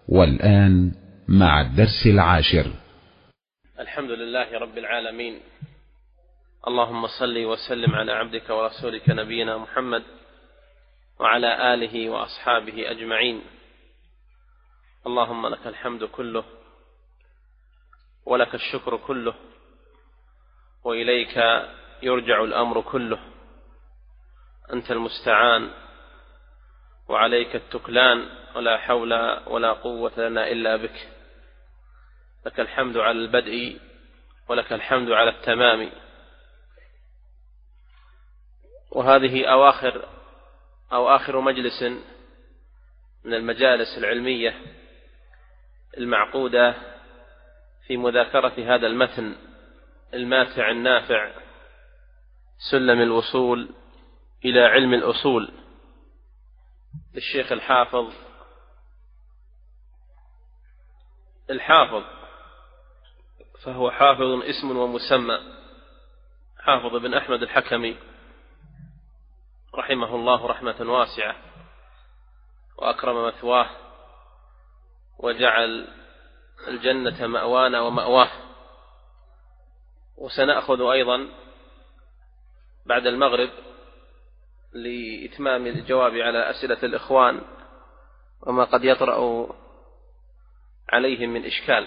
والآن مع الدرس 10. الحمد لله رب العالمين، اللهم صل وسلم على عبدك ورسولك نبينا محمد وعلى آله وأصحابه أجمعين. اللهم لك الحمد كله ولك الشكر كله وإليك يرجع الأمر كله، أنت المستعان وعليك التكلان، ولا حول ولا قوة لنا إلا بك. لك الحمد على البدء ولك الحمد على التمام. وهذه آخر مجلس من المجالس العلمية المعقودة في مذاكرة هذا المتن الماتع النافع، سلم الوصول إلى علم الأصول، للشيخ الحافظ فهو حافظ اسم ومسمى، حافظ بن أحمد الحكمي رحمه الله رحمة واسعة، وأكرم مثواه وجعل الجنة مأوانا ومأواه. وسنأخذ أيضا بعد المغرب لإتمام الجواب على أسئلة الإخوان وما قد يطرأ عليهم من إشكال،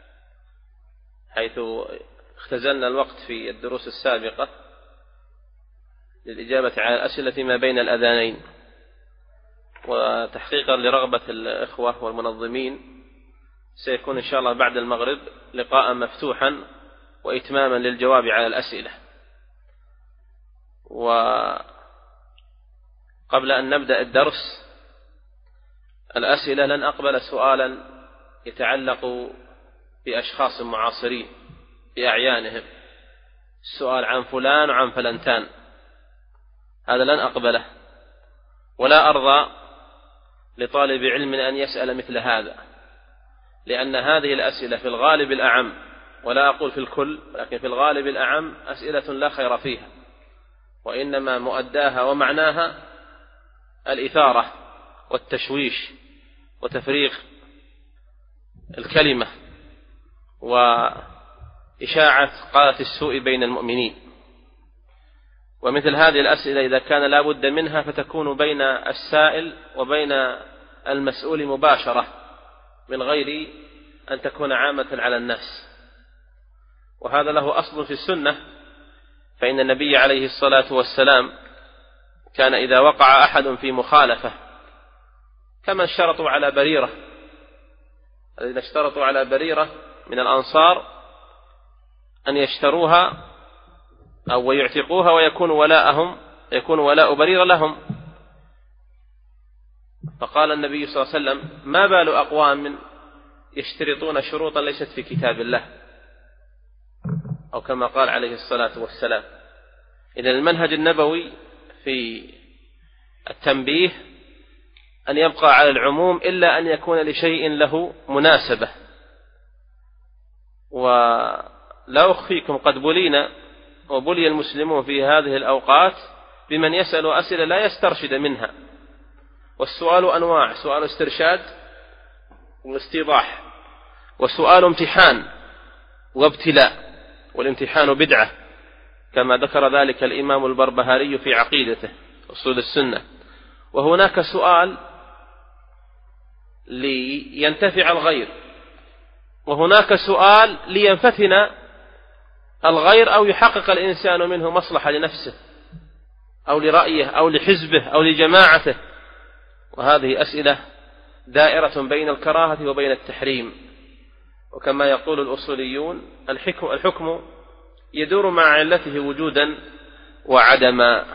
حيث اختزلنا الوقت في الدروس السابقة للإجابة على الأسئلة ما بين الأذانين. وتحقيقا لرغبة الإخوة والمنظمين سيكون إن شاء الله بعد المغرب لقاء مفتوحا وإتماما للجواب على الأسئلة. وقبل أن نبدأ الدرس، الأسئلة لن أقبل سؤالا يتعلق بأشخاص معاصرين بأعيانهم، السؤال عن فلان وعن فلنتان، هذا لن أقبله، ولا أرضى لطالب علم أن يسأل مثل هذا، لأن هذه الأسئلة في الغالب الأعم، ولا أقول في الكل لكن في الغالب الأعم، أسئلة لا خير فيها، وإنما مؤداها ومعناها الإثارة والتشويش وتفريق الكلمة وإشاعة قالة السوء بين المؤمنين. ومثل هذه الأسئلة إذا كان لا بد منها فتكون بين السائل وبين المسؤول مباشرة، من غير أن تكون عامة على الناس، وهذا له أصل في السنة. فإن النبي عليه الصلاة والسلام كان إذا وقع أحد في مخالفة، كما اشترطوا على بريرة، الذين اشترطوا على بريرة من الأنصار أن يشتروها أو يعتقوها ويكون ولاء بريرة لهم، فقال النبي صلى الله عليه وسلم: ما بال أقوام يشترطون شروطا ليست في كتاب الله، أو كما قال عليه الصلاة والسلام. إذن المنهج النبوي في التنبيه أن يبقى على العموم إلا أن يكون لشيء له مناسبة. ولا أخفيكم قد بلينا وبلي المسلمون في هذه الأوقات بمن يسأل أسئلة لا يسترشد منها، والسؤال أنواع: سؤال استرشاد واستيضاح، وسؤال امتحان وابتلاء، والامتحان بدعة كما ذكر ذلك الإمام البربهاري في عقيدته أصول السنة. وهناك سؤال لينتفع الغير، وهناك سؤال لينفتن الغير أو يحقق الإنسان منه مصلحة لنفسه أو لرأيه أو لحزبه أو لجماعته. وهذه أسئلة دائرة بين الكراهة وبين التحريم، وكما يقول الأصوليون: الحكم يدور مع علته وجودا وعدما.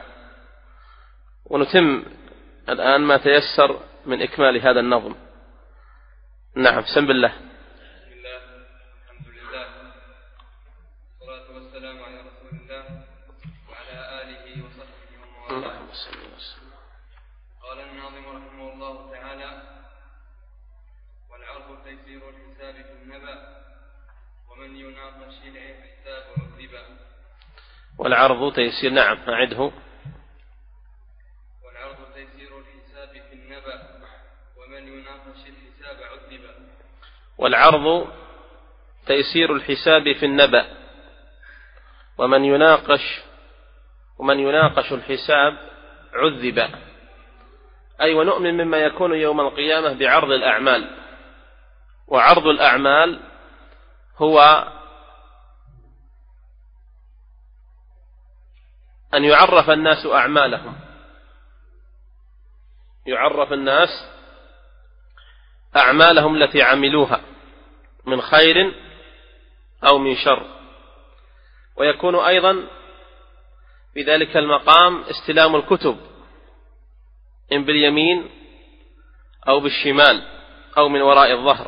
ونتم الآن ما تيسر من إكمال هذا النظم. نعم، بسم الله. بسم الله، الحمد لله، والصلاة والسلام على رسول الله وعلى آله وصحبه ومن والاه. قال الناظم رحمه الله تعالى: والعرض تيسير الحساب في النبأ، ومن يناقش الحساب عذبا. والعرض تيسير، نعم أعده. والعرض تيسير الحساب في النبأ، ومن ومن يناقش الحساب عذب. والعرض تيسير الحساب في النبأ، ومن يناقش الحساب عذب، أي ونؤمن مما يكون يوم القيامة بعرض الأعمال. وعرض الأعمال هو أن يعرف الناس أعمالهم، يعرف الناس أعمالهم التي عملوها من خير أو من شر. ويكون أيضا في ذلك المقام استلام الكتب إن باليمين أو بالشمال أو من وراء الظهر.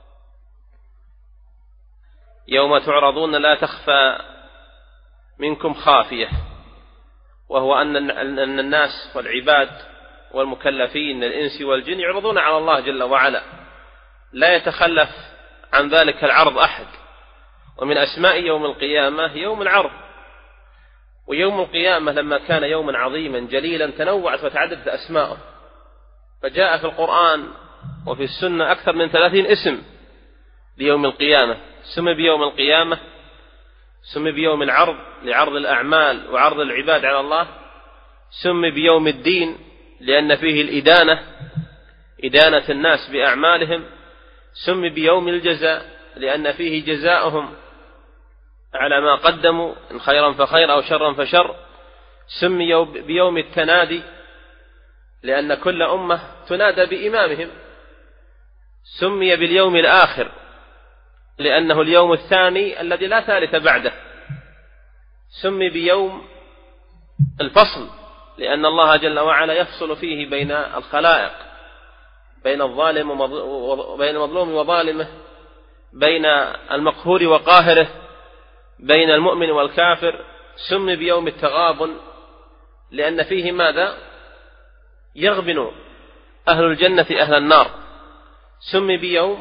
يوم تعرضون لا تخفى منكم خافية، وهو أن الناس والعباد والمكلفين من الإنس والجن يعرضون على الله جل وعلا، لا يتخلف عن ذلك العرض أحد. ومن أسماء يوم القيامة يوم العرض. ويوم القيامة لما كان يوما عظيما جليلا تنوعت وتعددت أسماءه، فجاء في القرآن وفي السنة أكثر من 30 اسم ليوم القيامة. سمي بيوم القيامة، سمي بيوم العرض لعرض الأعمال وعرض العباد على الله، سمي بيوم الدين لأن فيه الإدانة، إدانة الناس بأعمالهم، سمي بيوم الجزاء لأن فيه جزاؤهم على ما قدموا إن خيرا فخير أو شرا فشر، سمي بيوم التنادي لأن كل أمة تنادى بإمامهم، سمي باليوم الآخر لأنه اليوم الثاني الذي لا ثالث بعده، سمي بيوم الفصل لأن الله جل وعلا يفصل فيه بين الخلائق، بين الظالم وبين المظلوم وظالمه، بين المقهور وقاهره، بين المؤمن والكافر. سمي بيوم التغابن لأن فيه ماذا؟ يغبن أهل الجنة أهل النار. سمي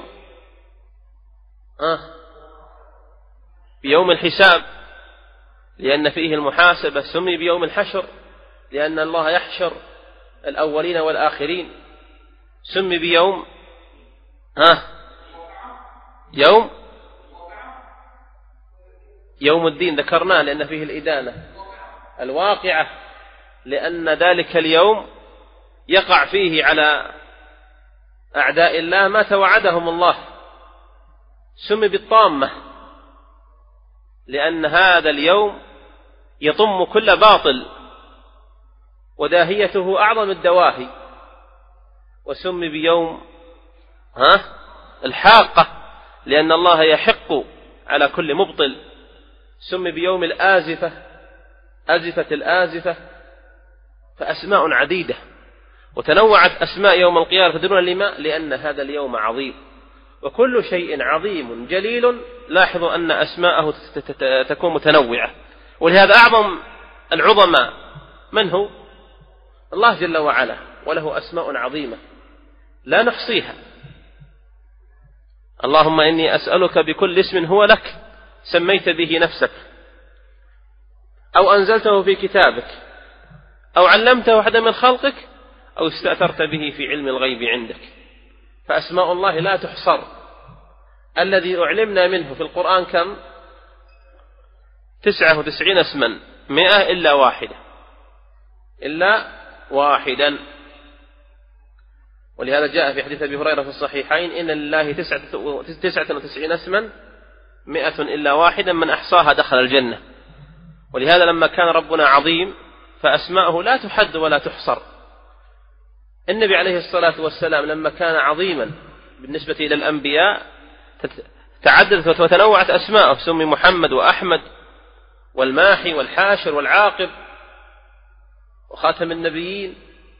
بيوم الحساب لأن فيه المحاسبة. سمي بيوم الحشر لأن الله يحشر الأولين والآخرين. سمي بيوم يوم الدين ذكرناه لأن فيه الإدانة. الواقعة لأن ذلك اليوم يقع فيه على أعداء الله ما توعدهم الله. سمي بالطامة لأن هذا اليوم يطم كل باطل وداهيته أعظم الدواهي. وسمي بيوم الحاقة لأن الله يحق على كل مبطل. سمي بيوم الآزفة، أزفة الآزفة. فأسماء عديدة وتنوعت أسماء يوم القيامة تدلون لما؟ لأن هذا اليوم عظيم، وكل شيء عظيم جليل لاحظوا أن أسماءه تكون متنوعة. ولهذا أعظم العظماء من هو؟ الله جل وعلا، وله أسماء عظيمة لا نحصيها. اللهم إني أسألك بكل اسم هو لك سميت به نفسك أو أنزلته في كتابك أو علمته أحدا من خلقك أو استأثرت به في علم الغيب عندك. فأسماء الله لا تحصر. الذي أعلمنا منه في القرآن كم؟ 99 اسما، 100 إلا واحدا. ولهذا جاء في حديث أبي هريرة في الصحيحين إن لله 99 اسما 100 إلا واحدا من أحصاها دخل الجنة. ولهذا لما كان ربنا عظيم فأسماءه لا تحد ولا تحصر. النبي عليه الصلاة والسلام لما كان عظيما بالنسبة إلى الأنبياء تعددت وتنوعت أسماءه. سمي محمد وأحمد والماحي والحاشر والعاقب وخاتم النبيين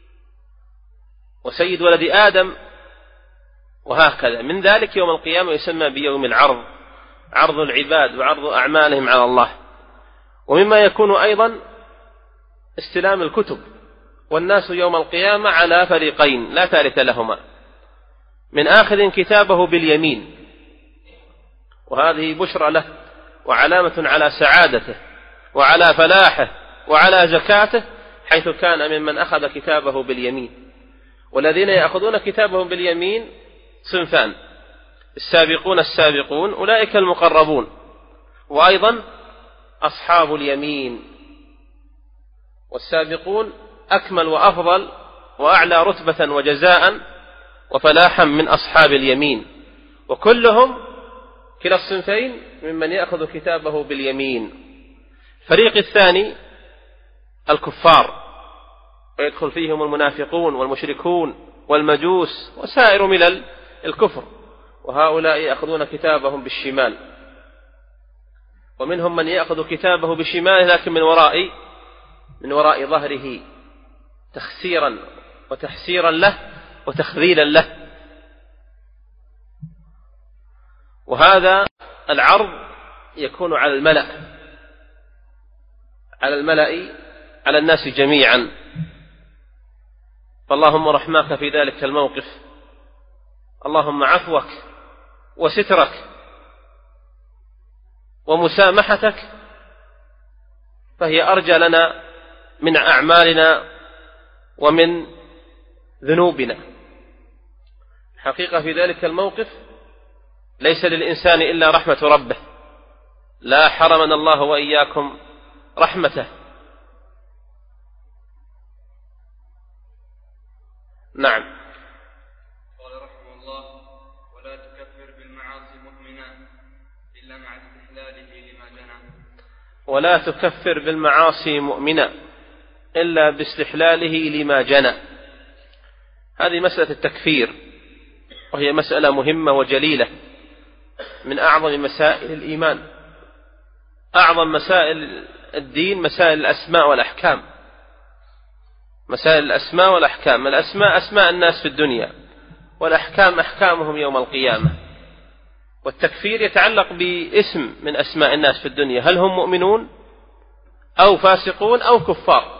وسيد ولد آدم وهكذا. من ذلك يوم القيامة يسمى بيوم العرض، عرض العباد وعرض أعمالهم على الله. ومما يكون أيضا استلام الكتب، والناس يوم القيامة على فريقين لا ثالث لهما، من آخذ كتابه باليمين، وهذه بشرى له وعلامة على سعادته وعلى فلاحه وعلى زكاته حيث كان ممن أخذ كتابه باليمين. والذين يأخذون كتابهم باليمين صنفان: السابقون السابقون أولئك المقربون، وأيضا أصحاب اليمين. والسابقون أكمل وأفضل وأعلى رتبة وجزاء وفلاحا من أصحاب اليمين، وكلهم كلا الصنفين ممن يأخذ كتابه باليمين. الفريق الثاني الكفار، ويدخل فيهم المنافقون والمشركون والمجوس وسائر ملل الكفر، وهؤلاء يأخذون كتابهم بالشمال. ومنهم من يأخذ كتابه بشماله لكن من وراء ظهره تخسيرا وتحسيرا له وتخذيلا له. وهذا العرض يكون على الملأ على الناس جميعا. فاللهم رحماك في ذلك الموقف، اللهم عفوك وسترك ومسامحتك فهي أرجى لنا من أعمالنا ومن ذنوبنا. حقيقة في ذلك الموقف ليس للإنسان إلا رحمة ربه، لا حرمنا الله وإياكم رحمته. نعم. قال رحمه الله: ولا تكفر بالمعاصي مؤمنا إلا مع استحلاله لما جنى. ولا تكفر بالمعاصي مؤمنا إلا باستحلاله لما جنى. هذه مسألة التكفير، وهي مسألة مهمة وجليلة من أعظم مسائل الإيمان. أعظم مسائل الدين مسائل الأسماء والأحكام. مسائل الأسماء والأحكام، الأسماء أسماء الناس في الدنيا، والأحكام أحكامهم يوم القيامة. والتكفير يتعلق باسم من أسماء الناس في الدنيا، هل هم مؤمنون أو فاسقون أو كفار.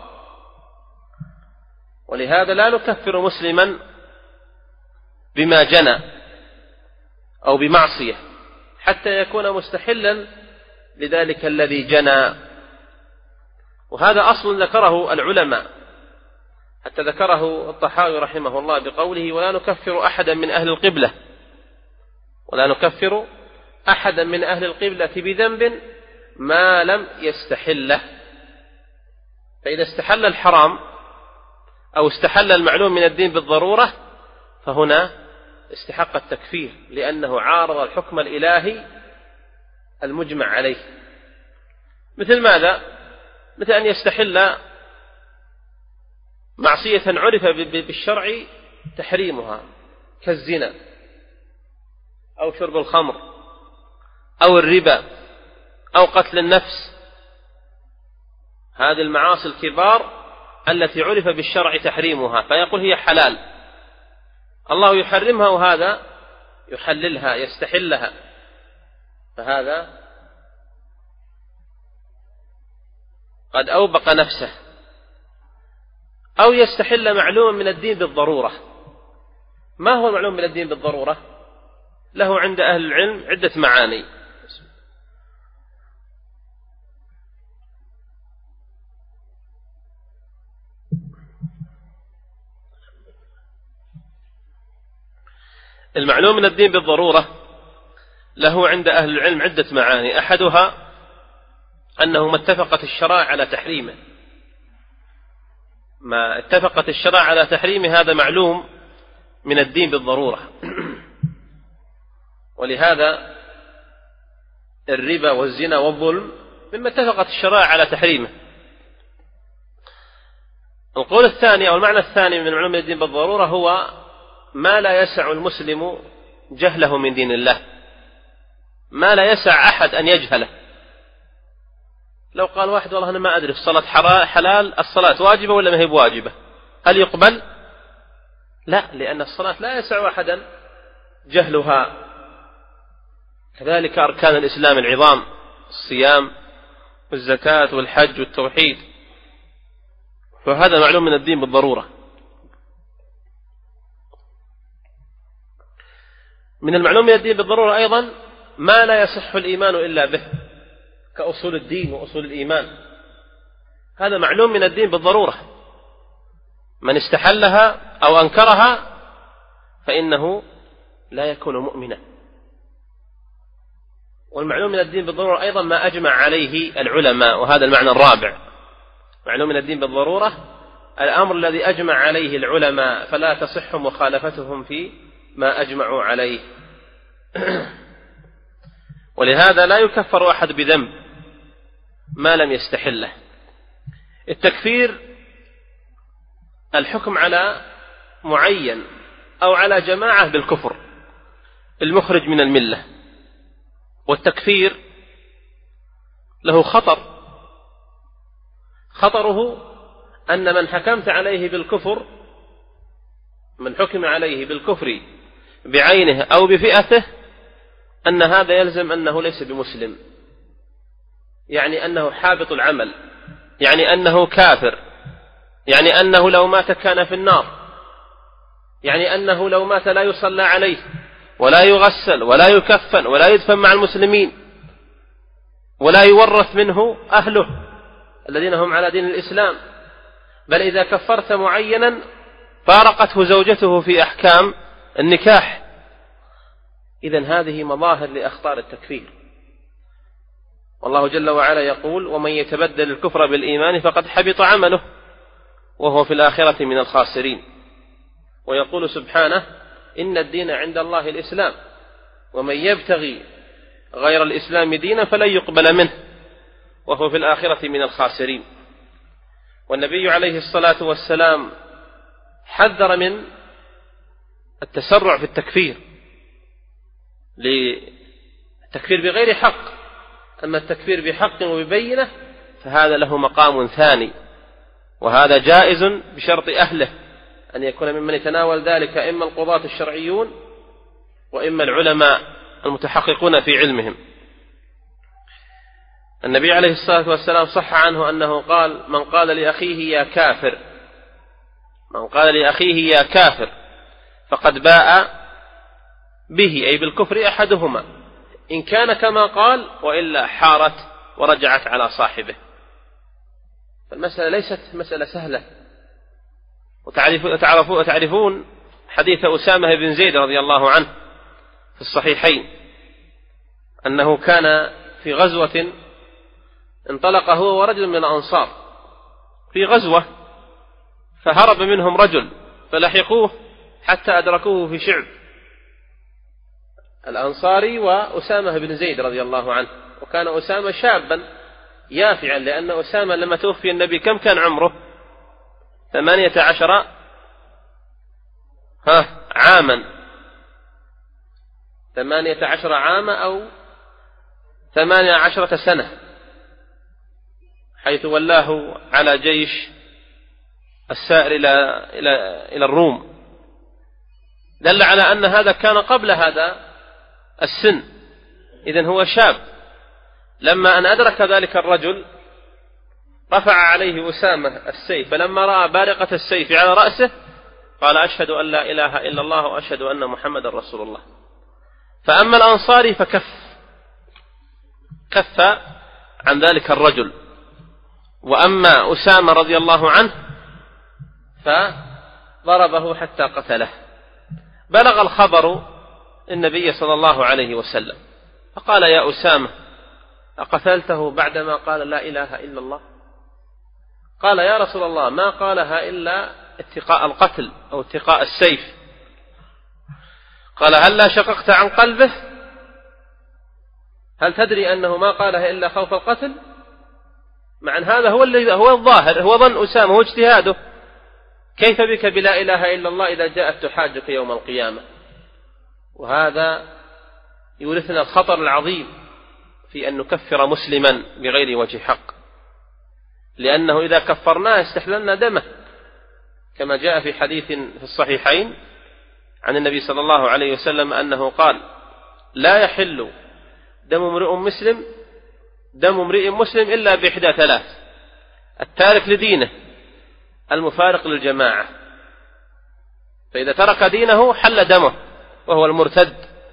ولهذا لا نكفر مسلما بما جنى أو بمعصية حتى يكون مستحلا لذلك الذي جنى. وهذا أصل ذكره العلماء، حتى ذكره الطحاوي رحمه الله بقوله: ولا نكفر أحدا من أهل القبلة، ولا نكفر أحدا من أهل القبلة بذنب ما لم يستحله. فإذا استحل الحرام أو استحل المعلوم من الدين بالضرورة فهنا استحق التكفير، لأنه عارض الحكم الإلهي المجمع عليه. مثل ماذا؟ مثل أن يستحل معصية عرف بالشرع تحريمها كالزنا أو شرب الخمر أو الربا أو قتل النفس. هذه المعاصي الكبار التي عرف بالشرع تحريمها، فيقول هي حلال، الله يحرمها وهذا يحللها يستحلها، فهذا قد أوبق نفسه. أو يستحل معلوم من الدين بالضرورة. ما هو المعلوم من الدين بالضرورة؟ له عند أهل العلم عدة معاني. المعلوم من الدين بالضرورة له عند أهل العلم عدة معاني. أحدها أنه ما اتفقت الشرائع على تحريمه، ما اتفقت الشرائع على تحريمه هذا معلوم من الدين بالضرورة. ولهذا الربا والزنا والظلم مما اتفقت الشرائع على تحريمه. القول الثاني أو المعنى الثاني من معلوم الدين بالضرورة هو ما لا يسع المسلم جهله من دين الله، ما لا يسع أحد أن يجهله. لو قال واحد والله أنا ما أدري الصلاة حلال، الصلاة واجبة ولا ما هي بواجبة، هل يقبل؟ لا، لأن الصلاة لا يسع أحدا جهلها. كذلك أركان الإسلام العظام: الصيام والزكاة والحج والتوحيد، فهذا معلوم من الدين بالضرورة. من المعلوم من الدين بالضرورة أيضا ما لا يصح الإيمان إلا به، كأصول الدين وأصول الإيمان، هذا معلوم من الدين بالضرورة. من استحلها أو أنكرها فإنه لا يكون مؤمنا. والمعلوم من الدين بالضرورة أيضا ما أجمع عليه العلماء، وهذا المعنى الرابع. معلوم من الدين بالضرورة الأمر الذي أجمع عليه العلماء فلا تصح مخالفتهم في ما أجمعوا عليه. ولهذا لا يكفر أحد بذنب ما لم يستحله. التكفير الحكم على معين أو على جماعة بالكفر المخرج من الملة. والتكفير له خطره أن من حكمت عليه بالكفر، من حكم عليه بالكفر بعينه أو بفئته، أن هذا يلزم أنه ليس بمسلم، يعني أنه حابط العمل، يعني أنه كافر، يعني أنه لو مات كان في النار، يعني أنه لو مات لا يصلى عليه ولا يغسل ولا يكفن ولا يدفن مع المسلمين ولا يورث منه أهله الذين هم على دين الإسلام. بل إذا كفرت معينا فارقته زوجته في أحكام النكاح. إذن هذه مظاهر لأخطار التكفير. والله جل وعلا يقول: ومن يتبدل الكفر بالإيمان فقد حبط عمله وهو في الآخرة من الخاسرين. ويقول سبحانه: إن الدين عند الله الإسلام ومن يبتغي غير الإسلام دينا فلن يقبل منه وهو في الآخرة من الخاسرين. والنبي عليه الصلاة والسلام حذر من التسرع في التكفير، للتكفير بغير حق. أما التكفير بحق وببينة فهذا له مقام ثاني، وهذا جائز بشرط أهله، أن يكون ممن يتناول ذلك إما القضاة الشرعيون وإما العلماء المتحققون في علمهم. النبي عليه الصلاة والسلام صح عنه أنه قال: من قال لأخيه يا كافر فقد باء به، أي بالكفر، أحدهما، إن كان كما قال وإلا حارت ورجعت على صاحبه. فالمسألة ليست مسألة سهلة. وتعرفون حديث أسامة بن زيد رضي الله عنه في الصحيحين، أنه كان في غزوة انطلق هو ورجل من الأنصار في غزوة، فهرب منهم رجل فلحقوه حتى أدركوه في شعب، الأنصاري وأسامة بن زيد رضي الله عنه. وكان أسامة شابا يافعا، لأن أسامة لما توفي النبي كم كان عمره؟ 18 عاما، 18 عاما أو 18 سنة، حيث ولاه على جيش السائر إلى الروم. دل على أن هذا كان قبل هذا السن، إذن هو شاب. لما أن أدرك ذلك الرجل رفع عليه أسامة السيف، فلما رأى بارقة السيف على رأسه قال: أشهد أن لا إله إلا الله وأشهد أن محمد رسول الله. فأما الأنصاري فكف عن ذلك الرجل، وأما أسامة رضي الله عنه فضربه حتى قتله. بلغ الخبر النبي صلى الله عليه وسلم فقال: يا أسامة، أقتلته بعدما قال لا إله إلا الله؟ قال: يا رسول الله، ما قالها إلا اتقاء القتل أو اتقاء السيف. قال: هل لا شققت عن قلبه؟ هل تدري أنه ما قالها إلا خوف القتل؟ مع أن هذا هو الظاهر، هو ظن أسامة، هو اجتهاده. كيف بك بلا إله إلا الله إذا جاءت تحاجك يوم القيامة؟ وهذا يورثنا الخطر العظيم في أن نكفر مسلما بغير وجه حق، لأنه إذا كفرناه استحللنا دمه، كما جاء في حديث في الصحيحين عن النبي صلى الله عليه وسلم أنه قال: لا يحل دم امرئ مسلم إلا بإحدى ثلاث: التارك لدينه، المفارق للجماعة. فإذا ترك دينه حل دمه وهو المرتد،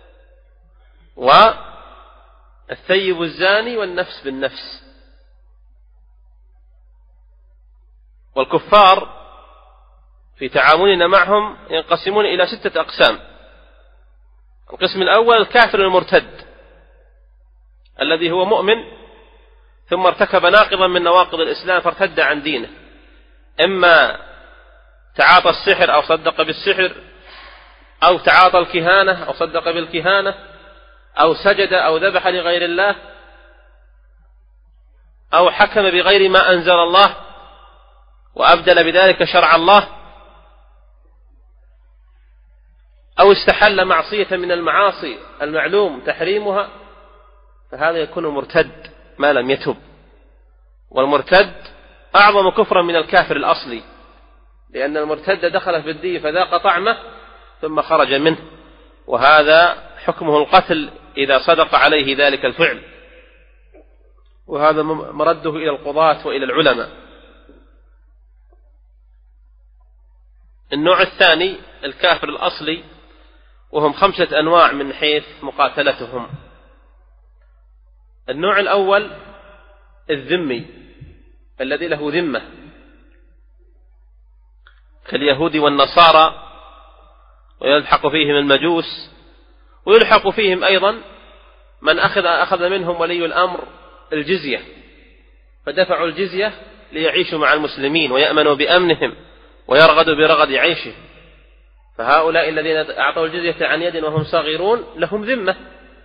والثيب الزاني، والنفس بالنفس. والكفار في تعاملنا معهم ينقسمون إلى 6 أقسام. القسم الأول الكافر المرتد الذي هو مؤمن ثم ارتكب ناقضا من نواقض الإسلام فارتد عن دينه، إما تعاطى السحر أو صدق بالسحر، أو تعاطى الكهانة أو صدق بالكهانة، أو سجد أو ذبح لغير الله، أو حكم بغير ما أنزل الله وأبدل بذلك شرع الله، أو استحل معصية من المعاصي المعلوم تحريمها، فهذا يكون مرتد ما لم يتب. والمرتد أعظم كفرا من الكافر الأصلي، لأن المرتد دخل في الدين فذاق طعمه ثم خرج منه، وهذا حكمه القتل إذا صدق عليه ذلك الفعل، وهذا مرده إلى القضاة وإلى العلماء. النوع الثاني الكافر الأصلي، وهم 5 أنواع من حيث مقاتلتهم. النوع الأول الذمي الذي له ذمة كاليهود والنصارى، ويلحق فيهم المجوس، ويلحق فيهم أيضا من أخذ منهم ولي الأمر الجزية، فدفعوا الجزية ليعيشوا مع المسلمين ويأمنوا بأمنهم ويرغدوا برغد عيشه. فهؤلاء الذين أعطوا الجزية عن يد وهم صغيرون لهم ذمة،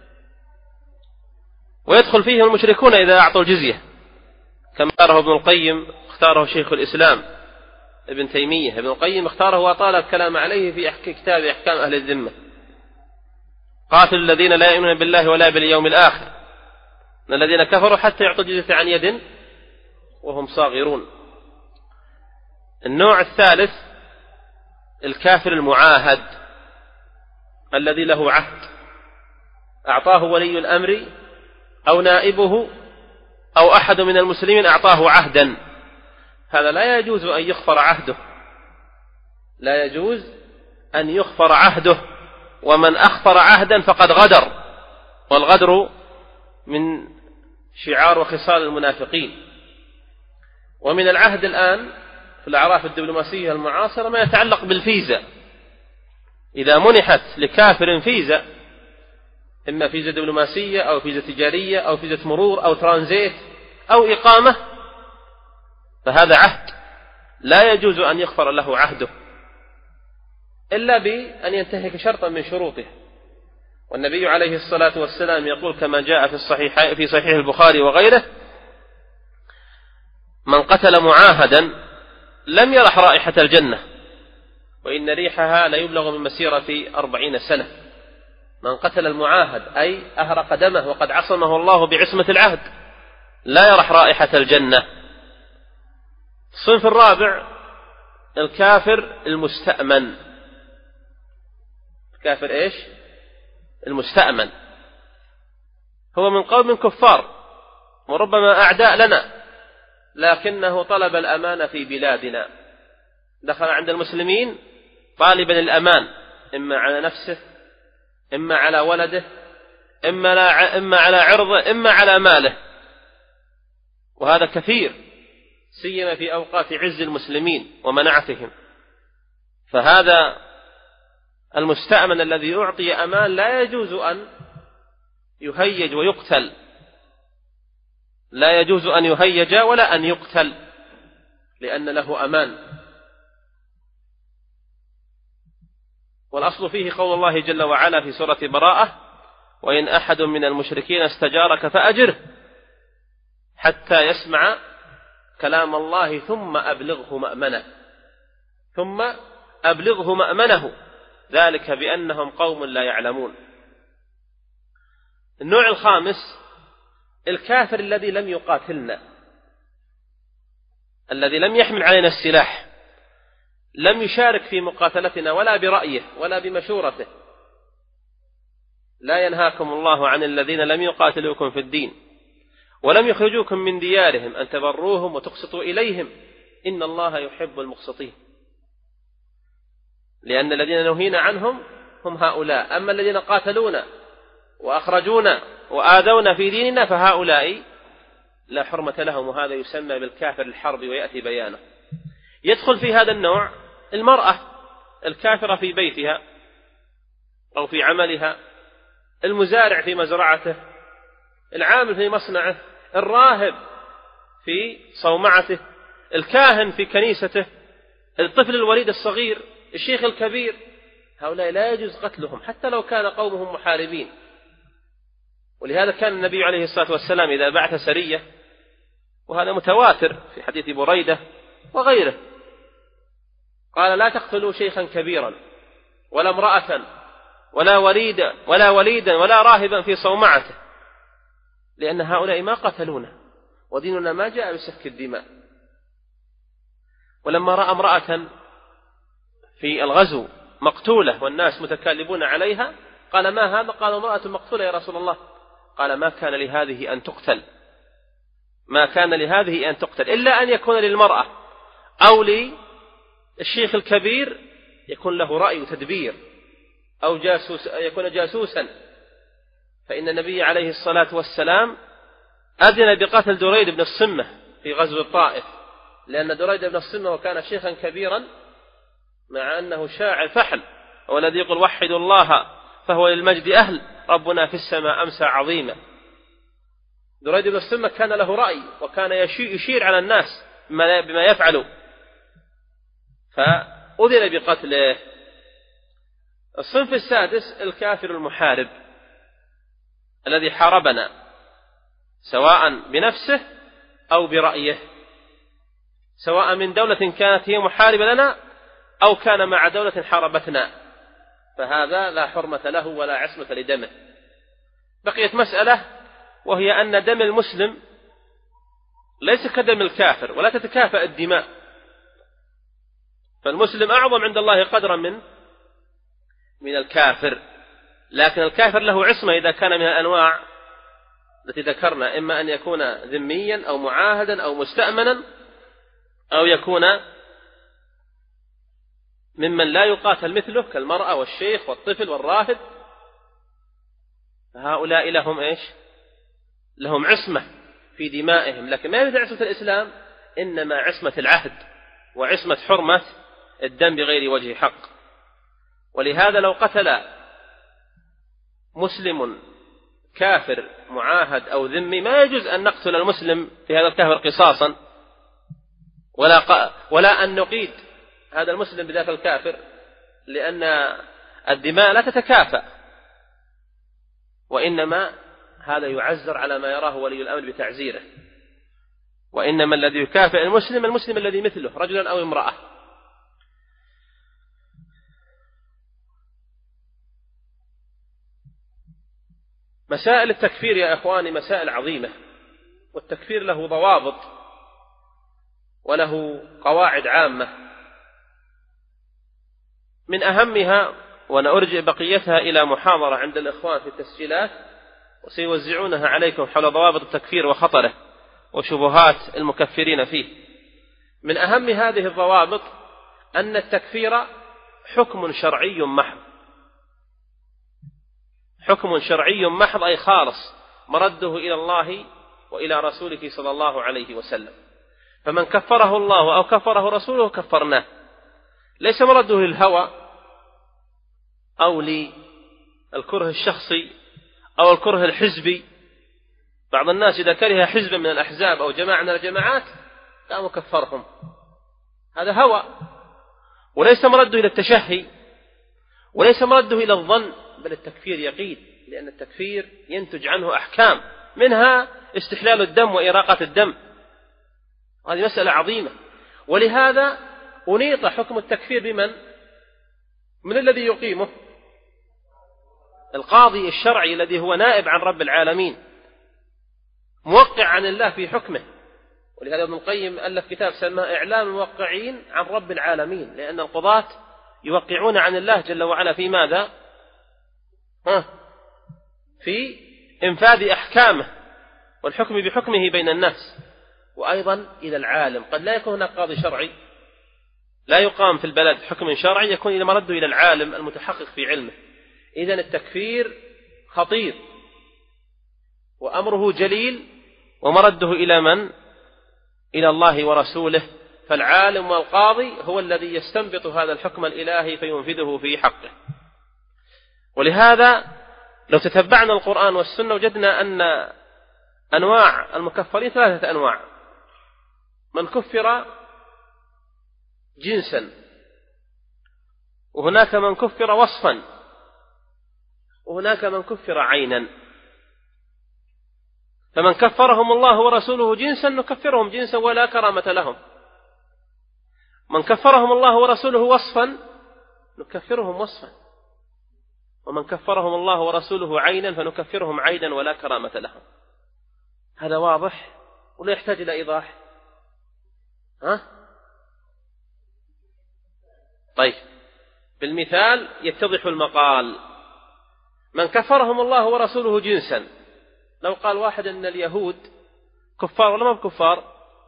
ويدخل فيهم المشركون إذا أعطوا الجزية، كما اختاره ابن القيم، اختاره شيخ الإسلام ابن تيمية. ابن القيم اختاره وطال الكلام عليه في كتاب أحكام أهل الذمة: قاتل الذين لا يؤمنون بالله ولا باليوم الآخر من الذين كفروا حتى يعطوا الجزية عن يد وهم صاغرون. النوع الثالث الكافر المعاهد الذي له عهد، أعطاه ولي الأمر أو نائبه أو أحد من المسلمين أعطاه عهدا، هذا لا يجوز أن يخفر عهده، لا يجوز أن يخفر عهده، ومن أخفر عهدا فقد غدر، والغدر من شعار وخصال المنافقين. ومن العهد الآن في الأعراف الدبلوماسية المعاصرة ما يتعلق بالفيزا، إذا منحت لكافر فيزا، إما فيزا دبلوماسية أو فيزا تجارية أو فيزا مرور أو ترانزيت أو إقامة، فهذا عهد لا يجوز أن يغفر له عهده إلا بأن ينتهك شرطا من شروطه. والنبي عليه الصلاة والسلام يقول كما جاء في صحيح البخاري وغيره: من قتل معاهدا لم يرح رائحة الجنة وإن ريحها لا يبلغ من مسيرة 40 سنة. من قتل المعاهد أي أهرق دمه وقد عصمه الله بعصمة العهد لا يرح رائحة الجنة. الصنف الرابع الكافر المستأمن. الكافر إيش؟ المستأمن، هو من قوم كفار وربما أعداء لنا، لكنه طلب الأمان في بلادنا، دخل عند المسلمين طالبا الأمان، إما على نفسه إما على ولده إما على عرضه إما على ماله، وهذا كثير سيما في أوقات عز المسلمين ومنعتهم. فهذا المستأمن الذي أعطي أمان لا يجوز أن يهيج ويقتل، لا يجوز أن يهيج ولا أن يقتل لأن له أمان. والأصل فيه قول الله جل وعلا في سورة براءة: وإن أحد من المشركين استجارك فأجره حتى يسمع كلام الله ثم أبلغه مأمنه ذلك بأنهم قوم لا يعلمون. النوع الخامس الكافر الذي لم يقاتلنا، الذي لم يحمل علينا السلاح، لم يشارك في مقاتلتنا ولا برأيه ولا بمشورته. لا ينهاكم الله عن الذين لم يقاتلوكم في الدين ولم يخرجوكم من ديارهم أن تبروهم وتقسطوا إليهم إن الله يحب المقسطين. لأن الذين نهينا عنهم هم هؤلاء، أما الذين قاتلونا وأخرجونا وآذونا في ديننا فهؤلاء لا حرمة لهم، وهذا يسمى بالكافر الحرب ويأتي بيانه. يدخل في هذا النوع المرأة الكافرة في بيتها أو في عملها، المزارع في مزرعته، العامل في مصنعه، الراهب في صومعته، الكاهن في كنيسته، الطفل الوليد الصغير، الشيخ الكبير، هؤلاء لا يجوز قتلهم حتى لو كان قومهم محاربين. ولهذا كان النبي عليه الصلاة والسلام إذا بعث سرية، وهذا متواتر في حديث بريدة وغيره، قال: لا تقتلوا شيخا كبيرا ولا امرأة ولا وليدا ولا راهبا في صومعته، لأن هؤلاء ما قتلونا، وديننا ما جاء بسفك الدماء. ولما رأى امرأة في الغزو مقتولة والناس متكالبون عليها قال: ما هذا؟ قال: امرأة مقتولة يا رسول الله. قال: ما كان لهذه أن تقتل، ما كان لهذه أن تقتل إلا أن يكون للمرأة أو للشيخ الكبير يكون له رأي وتدبير، أو يكون جاسوسا. فإن النبي عليه الصلاة والسلام أذن بقتل دريد بن الصمة في غزو الطائف، لأن دريد بن الصمة وكان شيخا كبيرا مع أنه شاعر فحل، هو الذي يقول: وحدوا الله فهو للمجد أهل، ربنا في السماء أمسى عظيما. دريد بن الصمة كان له رأي وكان يشير على الناس بما يفعل، فأذن بقتله. الصنف السادس الكافر المحارب الذي حاربنا سواء بنفسه أو برأيه، سواء من دولة كانت هي محاربة لنا أو كان مع دولة حاربتنا، فهذا لا حرمة له ولا عصمة لدمه. بقيت مسألة، وهي أن دم المسلم ليس كدم الكافر ولا تتكافأ الدماء، فالمسلم أعظم عند الله قدرا من الكافر، لكن الكافر له عصمة إذا كان من الأنواع التي ذكرنا، إما أن يكون ذميا أو معاهدا أو مستأمنا، أو يكون ممن لا يقاتل مثله كالمرأة والشيخ والطفل والراهب، فهؤلاء لهم إيش؟ لهم عصمة في دمائهم، لكن ما يريد عصمة الإسلام، إنما عصمة العهد وعصمة حرمة الدم بغير وجه حق. ولهذا لو قتل مسلم كافر معاهد أو ذمي ما يجوز أن نقتل المسلم في هذا الكافر قصاصا، ولا أن نقيد هذا المسلم بذاك الكافر، لأن الدماء لا تتكافأ، وإنما هذا يعزر على ما يراه ولي الأمر بتعزيره، وإنما الذي يكافئ المسلم الذي مثله رجلا أو امرأة. مسائل التكفير يا إخواني مسائل عظيمة، والتكفير له ضوابط وله قواعد عامة، من أهمها، وأنا أرجع بقيتها إلى محاضرة عند الإخوان في التسجيلات وسيوزعونها عليكم حول ضوابط التكفير وخطره وشبهات المكفرين فيه. من أهم هذه الضوابط أن التكفير حكم شرعي محض، حكم شرعي محض أي خالص، مرده إلى الله وإلى رسوله صلى الله عليه وسلم، فمن كفره الله أو كفره رسوله كفرناه، ليس مرده للهوى أو للكره الشخصي أو الكره الحزبي. بعض الناس إذا كره حزبا من الأحزاب أو جماعة من الجماعات قاموا كفرهم، هذا هوى، وليس مرده إلى التشهي، وليس مرده إلى الظن، بل التكفير يقين، لأن التكفير ينتج عنه أحكام، منها استحلال الدم وإراقة الدم، هذه مسألة عظيمة. ولهذا أنيط حكم التكفير بمن؟ من الذي يقيمه؟ القاضي الشرعي الذي هو نائب عن رب العالمين، موقع عن الله في حكمه. ولهذا ابن القيم ألف كتاب سماه إعلام الموقعين عن رب العالمين، لأن القضاة يوقعون عن الله جل وعلا في ماذا؟ في إنفاذ أحكامه والحكم بحكمه بين الناس. وأيضا إلى العالم، قد لا يكون هناك قاضي شرعي، لا يقام في البلد حكم شرعي، يكون إلى مرده إلى العالم المتحقق في علمه. إذن التكفير خطير وأمره جليل، ومرده إلى من؟ إلى الله ورسوله، فالعالم والقاضي هو الذي يستنبط هذا الحكم الإلهي فينفذه في حقه. ولهذا لو تتبعنا القرآن والسنة وجدنا أن أنواع المكفرين 3 أنواع: من كفر جنسا، وهناك من كفر وصفا، وهناك من كفر عينا. فمن كفرهم الله ورسوله جنسا نكفرهم جنسا ولا كرامة لهم، من كفرهم الله ورسوله وصفا نكفرهم وصفا، ومن كفرهم الله ورسوله عينا فنكفرهم عينا ولا كرامة لهم. هذا واضح ولا يحتاج إلى إيضاح؟ طيب، بالمثال يتضح المقال. من كفرهم الله ورسوله جنسا، لو قال واحد أن اليهود كفار ولا ما بكفار؟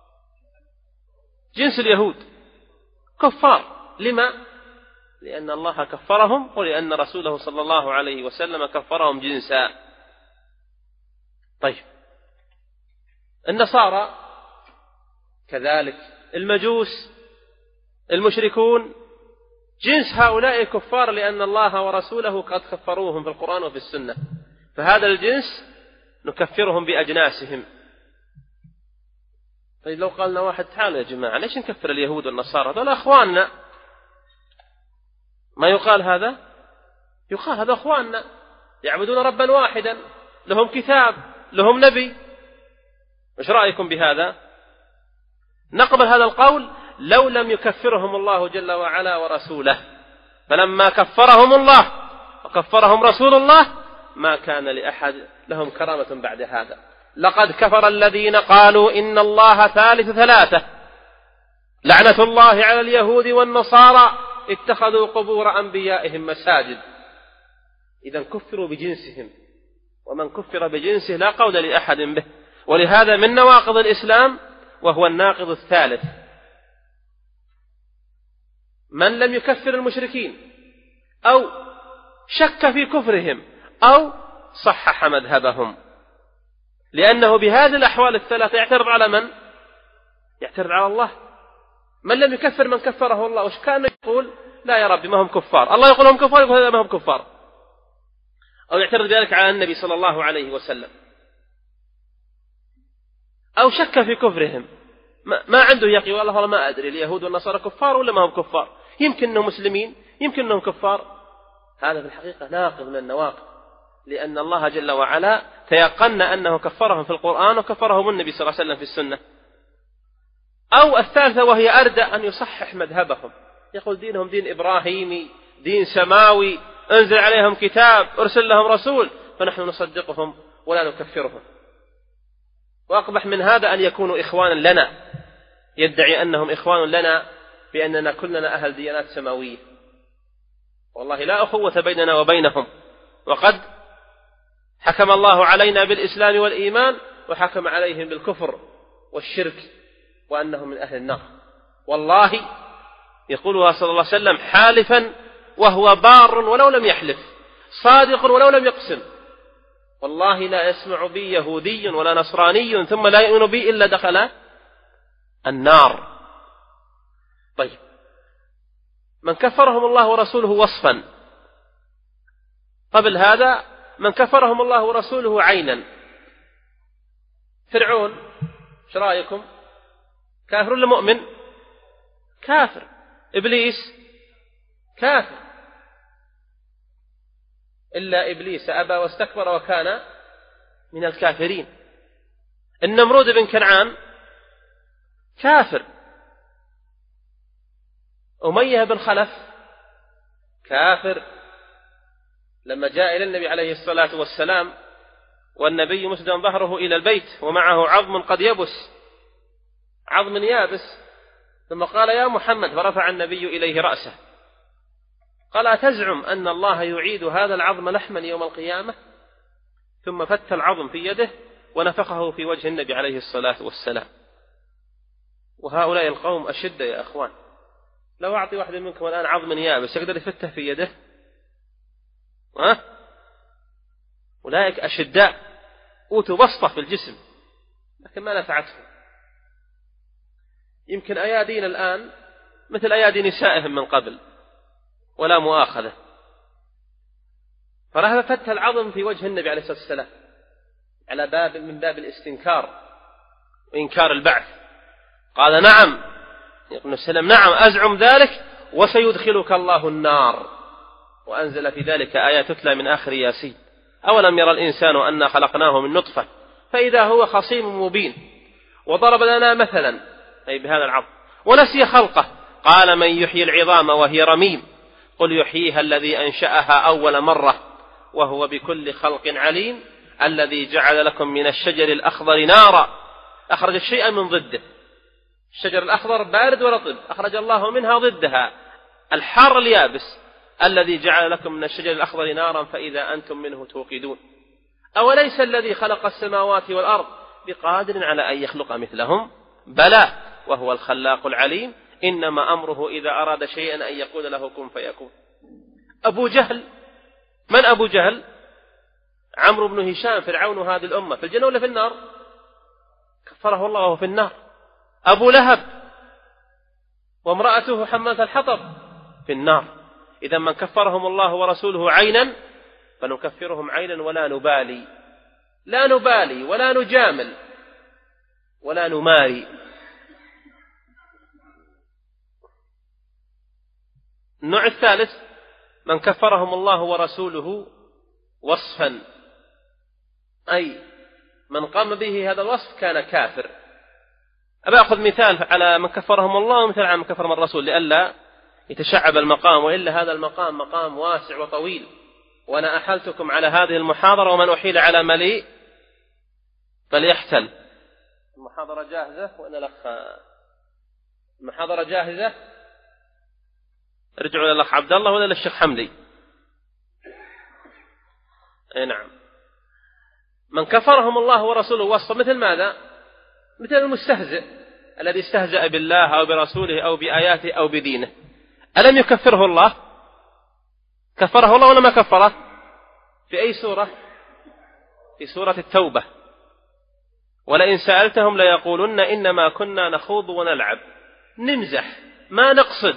جنس اليهود كفار. لما؟ لأن الله كفرهم ولأن رسوله صلى الله عليه وسلم كفرهم جنسا. طيب، النصارى كذلك، المجوس، المشركون، جنس هؤلاء كفار لأن الله ورسوله قد كفروهم في القرآن وفي السنة، فهذا الجنس نكفرهم بأجناسهم. طيب، لو قالنا واحد تعالوا يا جماعة ليش نكفر اليهود والنصارى؟ هذول أخواننا. ما يقال هذا؟ يقال هذا أخواننا يعبدون ربا واحدا، لهم كتاب، لهم نبي. ايش رأيكم بهذا؟ نقبل هذا القول لو لم يكفرهم الله جل وعلا ورسوله، فلما كفرهم الله وكفرهم رسول الله ما كان لأحد لهم كرامة بعد هذا. لقد كفر الذين قالوا إن الله ثالث ثلاثة، لعنة الله على اليهود والنصارى اتخذوا قبور أنبيائهم مساجد. إذن كفروا بجنسهم، ومن كفر بجنسه لا قول لأحد به. ولهذا من نواقض الإسلام وهو الناقض الثالث: من لم يكفر المشركين أو شك في كفرهم أو صحح مذهبهم، لأنه بهذه الأحوال الثلاثة يعترض على من؟ يعترض على الله. من لم يكفر من كفره الله، وش كان يقول؟ لا يا ربي ما هم كفار. الله يقول هم كفار، يقول هذا ما هم كفار. أو يعترض ذلك على النبي صلى الله عليه وسلم. أو شك في كفرهم، ما عنده يقين، والله ما أدري اليهود والنصارى كفار ولا ما هم كفار، يمكن أنهم مسلمين يمكن أنهم كفار. هذا في الحقيقة ناقض من النواقض، لأن الله جل وعلا تيقن أنه كفرهم في القرآن وكفرهم النبي صلى الله عليه وسلم في السنة. أو الثالثة وهي أردى أن يصحح مذهبهم، يقول دينهم دين إبراهيمي، دين سماوي، أنزل عليهم كتاب، أرسل لهم رسول، فنحن نصدقهم ولا نكفرهم. وأقبح من هذا أن يكونوا إخوانا لنا، يدعي أنهم إخوان لنا بأننا كلنا أهل ديانات سماوية. والله لا أخوة بيننا وبينهم، وقد حكم الله علينا بالإسلام والإيمان وحكم عليهم بالكفر والشرك وأنهم من أهل النار. والله يقولها صلى الله عليه وسلم حالفا وهو بار ولو لم يحلف، صادق ولو لم يقسم: والله لا يسمع بي يهودي ولا نصراني ثم لا يؤمن بي إلا دخل النار. طيب، من كفرهم الله ورسوله وصفا، قبل هذا من كفرهم الله ورسوله عينا. فرعون ايش رأيكم؟ كافر ولا مؤمن؟ كافر. إبليس كافر، إلا إبليس أبى واستكبر وكان من الكافرين. النمرود بن كنعان كافر. أمية بن خلف كافر، لما جاء إلى النبي عليه الصلاة والسلام والنبي مسدًا ظهره إلى البيت ومعه عظم قد يبس، عظم يابس، ثم قال يا محمد، فرفع النبي إليه رأسه قال أتزعم أن الله يعيد هذا العظم لحما يوم القيامة؟ ثم فت العظم في يده ونفخه في وجه النبي عليه الصلاة والسلام. وهؤلاء القوم أشد يا أخوان، لو أعطي واحد منكم الآن عظم يابس يقدر يفته في يده؟ أولئك أشداء أوتوا بسطة في الجسم لكن ما نفعتهم. يمكن أيادين الآن مثل أيادي نسائهم من قبل ولا مؤاخذة. فرهب فتح العظم في وجه النبي عليه الصلاة والسلام على باب من باب الاستنكار وإنكار البعث. قال نعم، يقول السلام نعم أزعم ذلك وسيدخلك الله النار. وأنزل في ذلك آيات تتلى من آخر ياسين. أولم يرى الإنسان أنا خلقناه من نطفة فإذا هو خصيم مبين. وضرب لنا مثلا أي بهذا العظم ونسي خلقه قال من يحيي العظام وهي رميم قل يحييها الذي أنشأها أول مرة وهو بكل خلق عليم الذي جعل لكم من الشجر الأخضر نارا أخرج الشيء من ضده. الشجر الأخضر بارد ورطب أخرج الله منها ضدها الحار اليابس الذي جعل لكم من الشجر الأخضر نارا فإذا أنتم منه توقدون. أوليس الذي خلق السماوات والأرض بقادر على أن يخلق مثلهم بلى وهو الخلاق العليم إنما أمره إذا أراد شيئا أن يقول له كن فيكون. أبو جهل، من أبو جهل؟ عمرو بن هشام فرعون هذه الأمة، في الجنة ولا في النار؟ كفره الله وهو في النار. أبو لهب وامرأته حمالة الحطب في النار. إذا من كفرهم الله ورسوله عينا فنكفرهم عينا ولا نبالي، لا نبالي ولا نجامل ولا نماري. النوع الثالث من كفرهم الله ورسوله وصفا، أي من قام به هذا الوصف كان كافر. أخذ مثال على من كفرهم الله ومثال على من كفرهم الرسول لئلا يتشعب المقام، وإلا هذا المقام مقام واسع وطويل، وأنا أحلتكم على هذه المحاضرة ومن أحيل على مليء فليحتل. المحاضرة جاهزة وأنا الأخ المحاضرة جاهزة، ارجعوا للأخ عبد الله ولا للشيخ حمدي. أي نعم. من كفرهم الله ورسوله وصف مثل ماذا؟ مثل المستهزئ الذي استهزأ بالله أو برسوله أو بآياته أو بدينه. ألم يكفره الله؟ كفره الله ولا ما كفره؟ في أي سورة؟ في سورة التوبة. ولئن سألتهم ليقولن إنما كنا نخوض ونلعب، نمزح ما نقصد،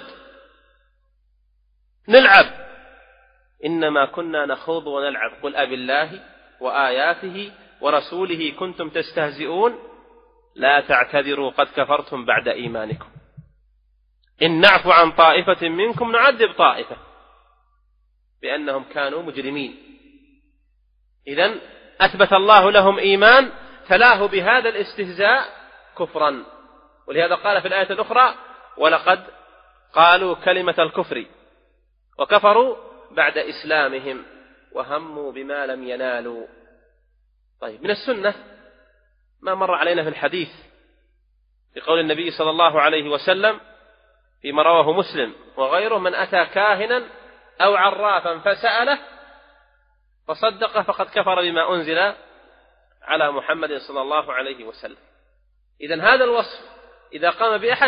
نلعب، إنما كنا نخوض ونلعب قل أبالله وآياته ورسوله كنتم تستهزئون لا تعتذروا قد كفرتم بعد إيمانكم إن نعفو عن طائفة منكم نعذب طائفة بأنهم كانوا مجرمين. إذن أثبت الله لهم إيمان تلاه بهذا الاستهزاء كفرا. ولهذا قال في الآية الأخرى ولقد قالوا كلمة الكفر وكفروا بعد إسلامهم وهموا بما لم ينالوا. طيب، من السنة ما مر علينا في الحديث بقول النبي صلى الله عليه وسلم فيما رواه مسلم وغيره من أتى كاهنا أو عرافا فسأله فصدقه فقد كفر بما أنزل على محمد صلى الله عليه وسلم. إذن هذا الوصف إذا قام بأحد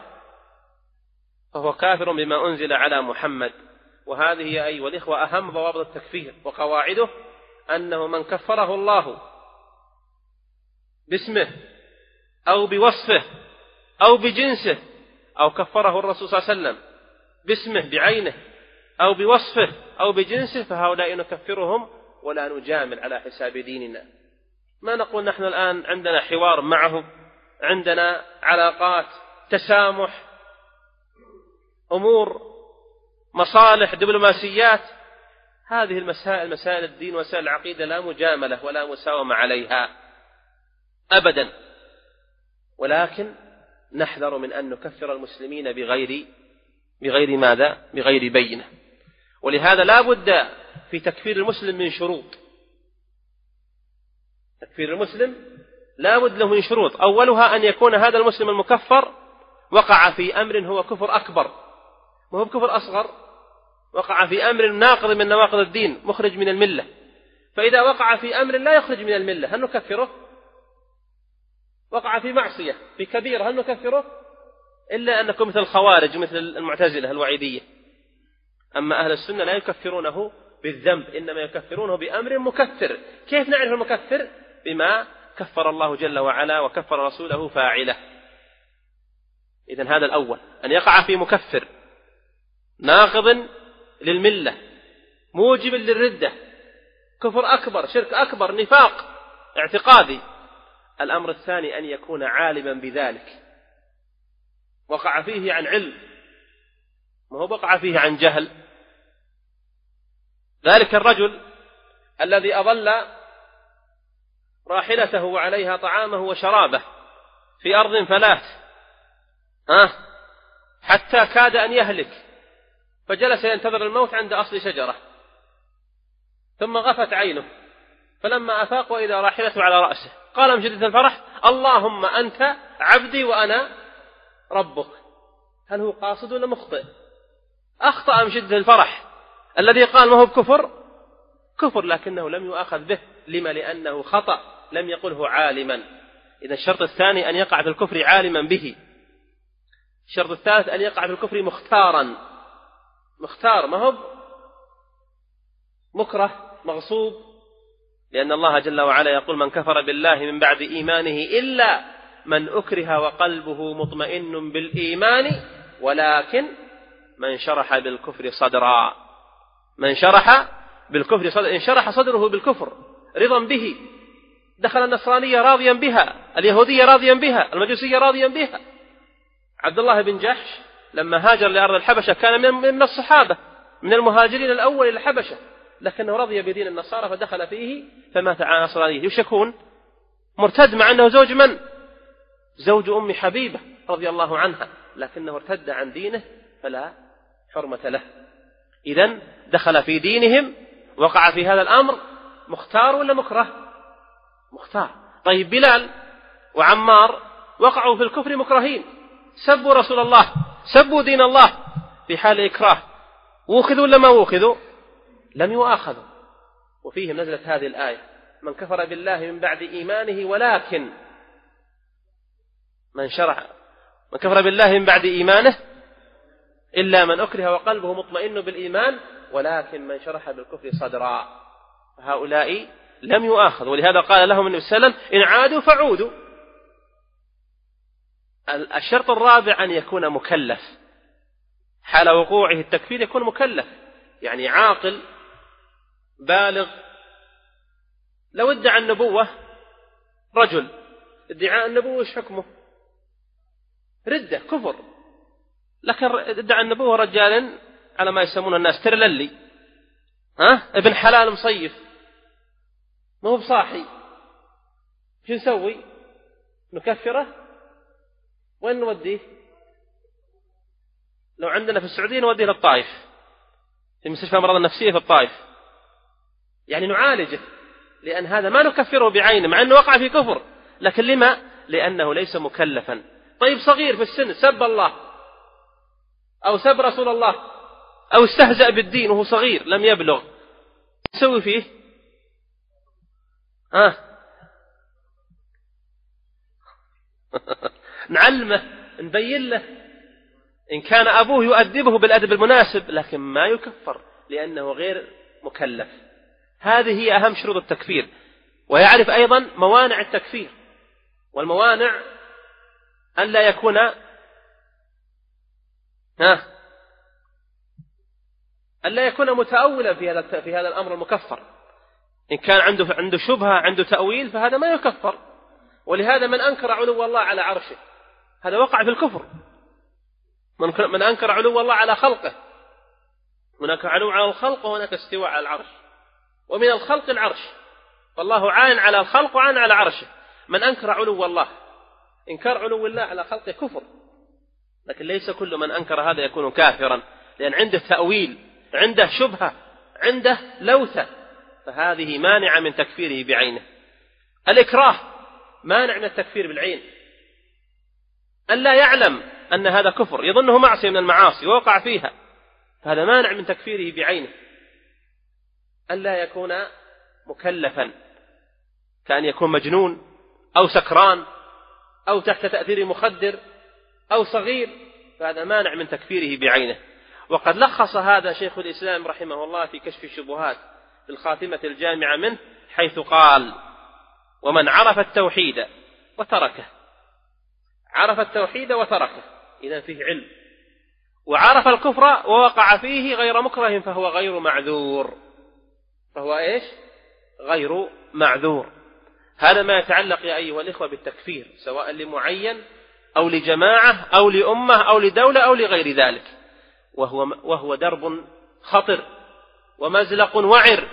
فهو كافر بما أنزل على محمد. وهذه هي أيها الإخوة أهم ضوابط التكفير وقواعده، أنه من كفره الله باسمه أو بوصفه أو بجنسه أو كفره الرسول صلى الله عليه وسلم باسمه بعينه أو بوصفه أو بجنسه فهؤلاء نكفرهم ولا نجامل على حساب ديننا. ما نقول نحن الآن عندنا حوار معه، عندنا علاقات، تسامح، أمور، مصالح، دبلوماسيات. هذه المسائل مسائل الدين ومسائل العقيدة لا مجاملة ولا مساومة عليها أبدا. ولكن نحذر من أن نكفر المسلمين بغير ماذا؟ بغير بينة. ولهذا لا بد في تكفير المسلم من شروط. تكفير المسلم لا بد له من شروط، أولها أن يكون هذا المسلم المكفر وقع في أمر هو كفر أكبر وهو كفر أصغر، وقع في أمر ناقض من نواقض الدين مخرج من الملة. فإذا وقع في أمر لا يخرج من الملة هل نكفره؟ وقع في معصية في كبيرة هل نكفره؟ إلا أن نكون مثل الخوارج مثل المعتزلة الوعيدية. أما أهل السنة لا يكفرونه بالذنب، إنما يكفرونه بأمر مكفر. كيف نعرف المكفر؟ بما كفر الله جل وعلا وكفر رسوله فاعله. إذن هذا الأول، أن يقع في مكفر ناقض للملة موجب للردة، كفر أكبر، شرك أكبر، نفاق اعتقادي. الأمر الثاني أن يكون عالما بذلك، وقع فيه عن علم، ما هو وقع فيه عن جهل. ذلك الرجل الذي أضل راحلته وعليها طعامه وشرابه في أرض فلات حتى كاد أن يهلك، فجلس ينتظر الموت عند أصل شجرة، ثم غفت عينه، فلما أفاق وإذا راحلته على رأسه، قال من شدة الفرح: اللهم أنت عبدي وأنا ربك. هل هو قاصد ولا مخطئ؟ أخطأ من شدة الفرح. الذي قال ما هو بكفر كفر، لكنه لم يؤاخذ به. لما؟ لأنه خطأ، لم يقله عالما. إذا الشرط الثاني أن يقع في الكفر عالما به. الشرط الثالث أن يقع في الكفر مختارا، مختار، ما هو مكره مغصوب، لأن الله جل وعلا يقول: من كفر بالله من بعد إيمانه إلا من أكره وقلبه مطمئن بالإيمان ولكن من شرح بالكفر صدرا. من شرح بالكفر صدرا، إن شرح صدره بالكفر رضا به، دخل النصرانية راضيا بها، اليهودية راضيا بها، المجوسية راضيا بها. عبد الله بن جحش لما هاجر لأرض الحبشة كان من الصحابة، من المهاجرين الأول إلى الحبشة، لكنه رضي بدين النصارى فدخل فيه فمات على نصرانيه. يشكون مرتد، مع أنه زوج من؟ زوج أم حبيبة رضي الله عنها، لكنه ارتد عن دينه فلا حرمة له. إذن دخل في دينهم، وقع في هذا الأمر مختار ولا مكره؟ مختار. طيب بلال وعمار وقعوا في الكفر مكرهين، سبوا رسول الله، سبوا دين الله في حال إكراه، وأخذوا ولا ما أخذوا؟ لم يؤاخذوا. وفيهم نزلت هذه الآية: من كفر بالله من بعد إيمانه ولكن من كفر بالله من بعد إيمانه إلا من أكره وقلبه مطمئن بالإيمان ولكن من شرح بالكفر صدرا. هؤلاء لم يؤاخذوا، ولهذا قال لهم النبي صلى الله عليه وسلم: إن عادوا فعودوا. الشرط الرابع أن يكون مكلف، حال وقوعه التكفير يكون مكلف، يعني عاقل بالغ. لو ادعى النبوة رجل، ادعاء النبوة ايش حكمه؟ ردة، كفر. لكن ادعى النبوة رجال على ما يسمون الناس ترللي، ابن حلال مصيف، ما هو بصاحي، شو نسوي؟ نكفره؟ وين نوديه؟ لو عندنا في السعودية نوديه للطائف، في مستشفى الأمراض النفسية في الطائف، يعني نعالجه، لأن هذا ما نكفره بعينه مع أنه وقع في كفر. لكن لما؟ لأنه ليس مكلفا. طيب صغير في السن سب الله أو سب رسول الله أو استهزأ بالدين وهو صغير لم يبلغ، نسوي فيه؟ نعلمه، نبين له، إن كان أبوه يؤدبه بالأدب المناسب، لكن ما يكفر لأنه غير مكلف. هذه هي أهم شروط التكفير. ويعرف أيضا موانع التكفير، والموانع أن لا يكون أن لا يكون متأولا في هذا الأمر المكفر. إن كان عنده شبهة، عنده تأويل، فهذا ما يكفر. ولهذا من أنكر علو الله على عرشه هذا وقع في الكفر. من أنكر علو الله على خلقه، هناك علو على الخلق وهناك استواء على العرش، ومن الخلق العرش، فالله عان على الخلق وعان على عرشه. من أنكر علو الله، إنكار علو الله على خلقه كفر. لكن ليس كل من أنكر هذا يكون كافرا، لأن عنده تأويل، عنده شبهة، عنده لوثة، فهذه مانعة من تكفيره بعينه. الإكراه مانع من التكفير بالعين، أن لا يعلم أن هذا كفر، يظنه معصية من المعاصي ووقع فيها، فهذا مانع من تكفيره بعينه. أن لا يكون مكلفا، كأن يكون مجنون أو سكران أو تحت تأثير مخدر أو صغير، فهذا مانع من تكفيره بعينه. وقد لخص هذا شيخ الإسلام رحمه الله في كشف الشبهات في الخاتمة الجامعة منه، حيث قال: ومن عرف التوحيد وتركه، عرف التوحيد وتركه، إذن فيه علم، وعرف الكفر ووقع فيه غير مكره فهو غير معذور. فهو إيش؟ غير معذور. هذا ما يتعلق يا أيها الإخوة بالتكفير، سواء لمعين أو لجماعة أو لأمة أو لدولة أو لغير ذلك، وهو درب خطر ومزلق وعر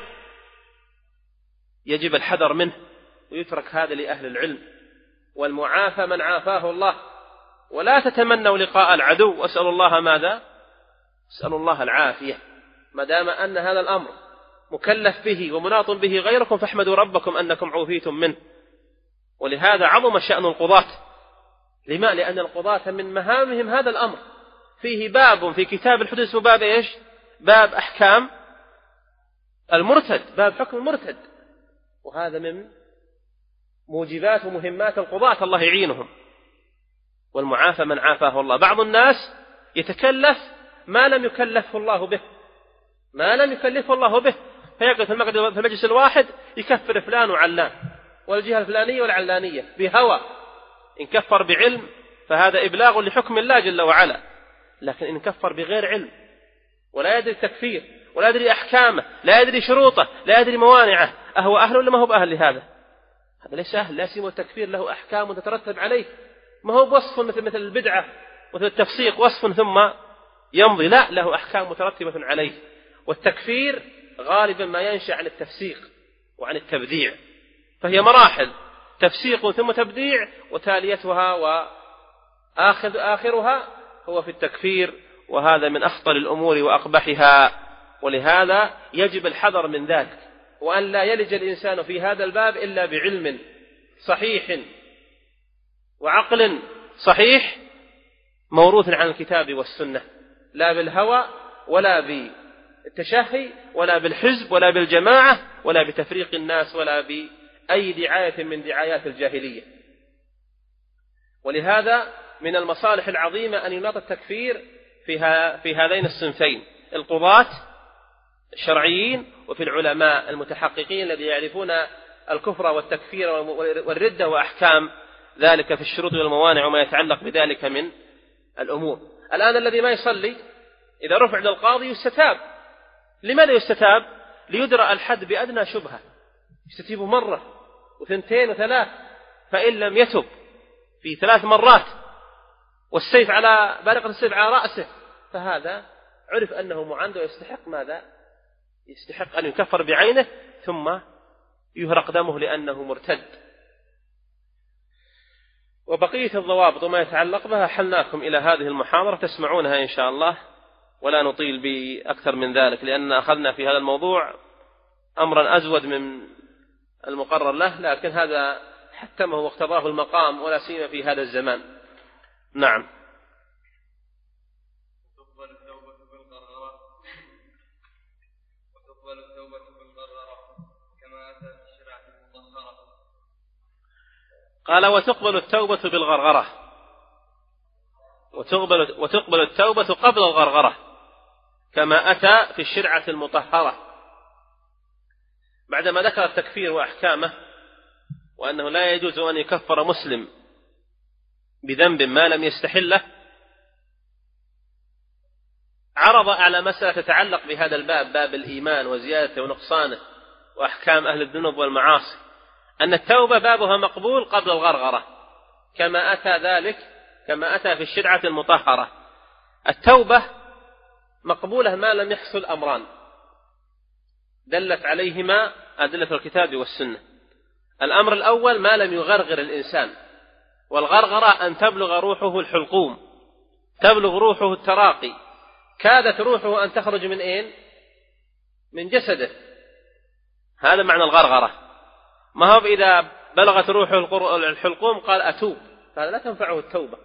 يجب الحذر منه، ويترك هذا لأهل العلم، والمعافى من عافاه الله. ولا تتمنوا لقاء العدو، واسألوا الله ماذا؟ اسألوا الله العافية. ما دام أن هذا الأمر مكلف به ومناط به غيركم فاحمدوا ربكم أنكم عوفيتم منه. ولهذا عظم شأن القضاة. لما؟ لأن القضاة من مهامهم هذا الأمر. فيه باب في كتاب الحدود اسمه باب إيش؟ باب أحكام المرتد، باب حكم المرتد، وهذا من موجبات ومهمات القضاة، الله يعينهم. والمعافى من عافاه الله. بعض الناس يتكلف ما لم يكلفه الله به، ما لم يكلفه الله به، فيقعد في المجلس الواحد يكفر فلان وعلان والجهة الفلانية والعلانية بهوى. إن كفر بعلم فهذا إبلاغ لحكم الله جل وعلا، لكن إن كفر بغير علم ولا يدري التكفير ولا يدري أحكامه، لا يدري شروطه، لا يدري موانعه، أهو أهل ولا ما هو بأهل لهذا؟ هذا ليس أهل. لا سيما التكفير له أحكام تترتب عليه، ما هو بوصف مثل البدعة مثل التفسيق وصف ثم يمضي، لا، له أحكام مترتبة عليه. والتكفير غالبا ما ينشأ عن التفسيق وعن التبديع، فهي مراحل: تفسيق ثم تبديع، وتاليتها وآخرها هو في التكفير، وهذا من أخطر الأمور وأقبحها. ولهذا يجب الحذر من ذلك، وأن لا يلج الإنسان في هذا الباب إلا بعلم صحيح وعقل صحيح موروث عن الكتاب والسنة، لا بالهوى ولا بالتشهي ولا بالحزب ولا بالجماعة ولا بتفريق الناس ولا بأي دعاية من دعايات الجاهلية. ولهذا من المصالح العظيمة أن يناط التكفير في هذين الصنفين: القضاة الشرعيين، وفي العلماء المتحققين الذين يعرفون الكفر والتكفير والردة وأحكام ذلك في الشروط والموانع وما يتعلق بذلك من الأمور. الآن الذي ما يصلي إذا رفع للقاضي يستتاب. لماذا يستتاب؟ ليدرأ الحد بأدنى شبهة، يستتيب مرة وثنتين وثلاث، فإن لم يتب في 3 مرات والسيف على بارقة السيف على رأسه فهذا عرف أنه معاند ويستحق ماذا؟ يستحق أن يكفر بعينه ثم يهرق دمه لأنه مرتد. وبقية الضوابط وما يتعلق بها حلناكم إلى هذه المحاضرة تسمعونها إن شاء الله، ولا نطيل بأكثر من ذلك، لأن أخذنا في هذا الموضوع أمرا أزود من المقرر له، لكن هذا حتمه واقتضاه المقام، ولا سيما في هذا الزمان. نعم. وتقبل التوبة بالغرغرة كما أتى في الشريعة المطهرة. قال: وتقبل التوبة بالغرغرة، وتقبل التوبة قبل الغرغرة كما أتى في الشريعة المطهرة. بعدما ذكر التكفير وأحكامه وأنه لا يجوز أن يكفر مسلم بذنب ما لم يستحله، عرض على مسألة تتعلق بهذا الباب، باب الإيمان وزيادته ونقصانه وأحكام أهل الذنوب والمعاصي، أن التوبة بابها مقبول قبل الغرغرة كما أتى في الشريعة المطهرة. التوبة مقبولة ما لم يحصل أمران دلت عليهما أدلة الكتاب والسنة. الأمر الأول ما لم يغرغر الإنسان، والغرغرة أن تبلغ روحه الحلقوم، تبلغ روحه التراقي، كادت روحه أن تخرج من أين؟ من جسده. هذا معنى الغرغرة. ما هو إذا بلغت روحه الحلقوم قال أتوب، فهذا لا تنفعه التوبة.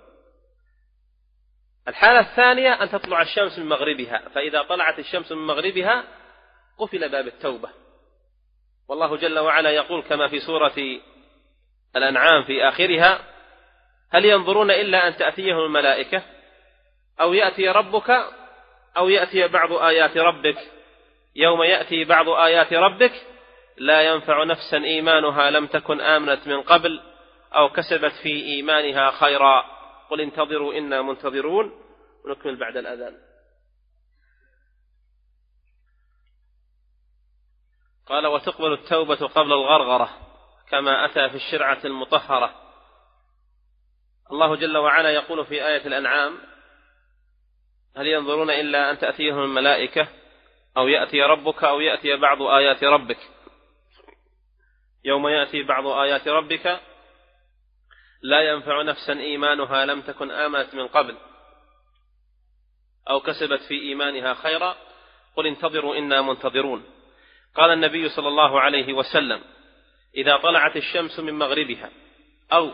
الحالة الثانية أن تطلع الشمس من مغربها، فإذا طلعت الشمس من مغربها قفل باب التوبة. والله جل وعلا يقول كما في سورة الأنعام في آخرها: هل ينظرون إلا أن تأتيهم الملائكة أو يأتي ربك أو يأتي بعض آيات ربك يوم يأتي بعض آيات ربك لا ينفع نفسا إيمانها لم تكن آمنت من قبل أو كسبت في إيمانها خيرا قل انتظروا إنا منتظرون، ونكمل بعد الأذان. قال: وتقبل التوبة قبل الغرغرة كما أتى في الشرعة المطهرة. الله جل وعلا يقول في آية الأنعام: هل ينظرون إلا أن تأتيهم الملائكة أو يأتي ربك أو يأتي بعض آيات ربك، يوم يأتي بعض آيات ربك لا ينفع نفسا إيمانها لم تكن آمنت من قبل أو كسبت في إيمانها خيرا قل انتظروا إنا منتظرون. قال النبي صلى الله عليه وسلم: إذا طلعت الشمس من مغربها أو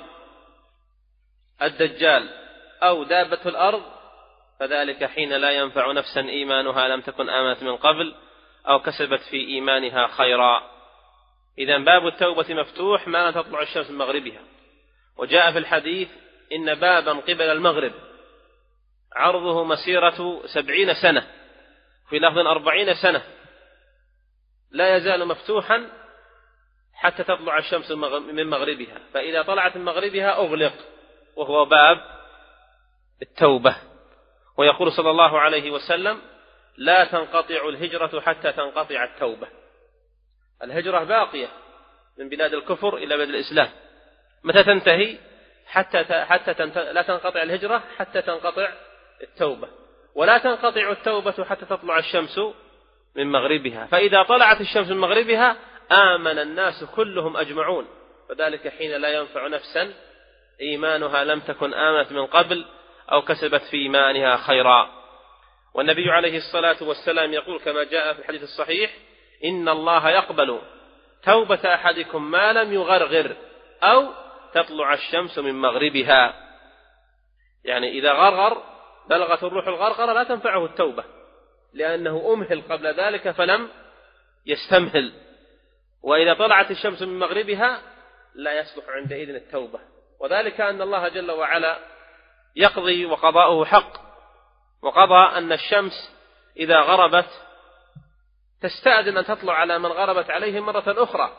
الدجال أو دابة الأرض فذلك حين لا ينفع نفسا إيمانها لم تكن آمنت من قبل أو كسبت في إيمانها خيرا. إذن باب التوبة مفتوح ما تطلع الشمس من مغربها. وجاء في الحديث: إن بابا قبل المغرب عرضه مسيرة 70 سنة، في لفظ 40 سنة، لا يزال مفتوحا حتى تطلع الشمس من مغربها، فإذا طلعت من مغربها أغلق، وهو باب التوبة. ويقول صلى الله عليه وسلم: لا تنقطع الهجرة حتى تنقطع التوبة. الهجرة باقية من بلاد الكفر إلى بلاد الإسلام. متى تنتهي؟ لا تنقطع الهجرة حتى تنقطع التوبة، ولا تنقطع التوبة حتى تطلع الشمس من مغربها. فإذا طلعت الشمس من مغربها آمن الناس كلهم أجمعون، فذلك حين لا ينفع نفسا إيمانها لم تكن آمنت من قبل أو كسبت في إيمانها خيرا. والنبي عليه الصلاة والسلام يقول كما جاء في الحديث الصحيح: إن الله يقبل توبة أحدكم ما لم يغرغر أو تطلع الشمس من مغربها. يعني إذا غرغر بلغت الروح الغرغرة لا تنفعه التوبة، لأنه أمهل قبل ذلك فلم يستمهل. وإذا طلعت الشمس من مغربها لا يصلح عندئذ التوبة، وذلك أن الله جل وعلا يقضي وقضاؤه حق، وقضى أن الشمس إذا غربت تستأذن أن تطلع على من غربت عليه مرة أخرى،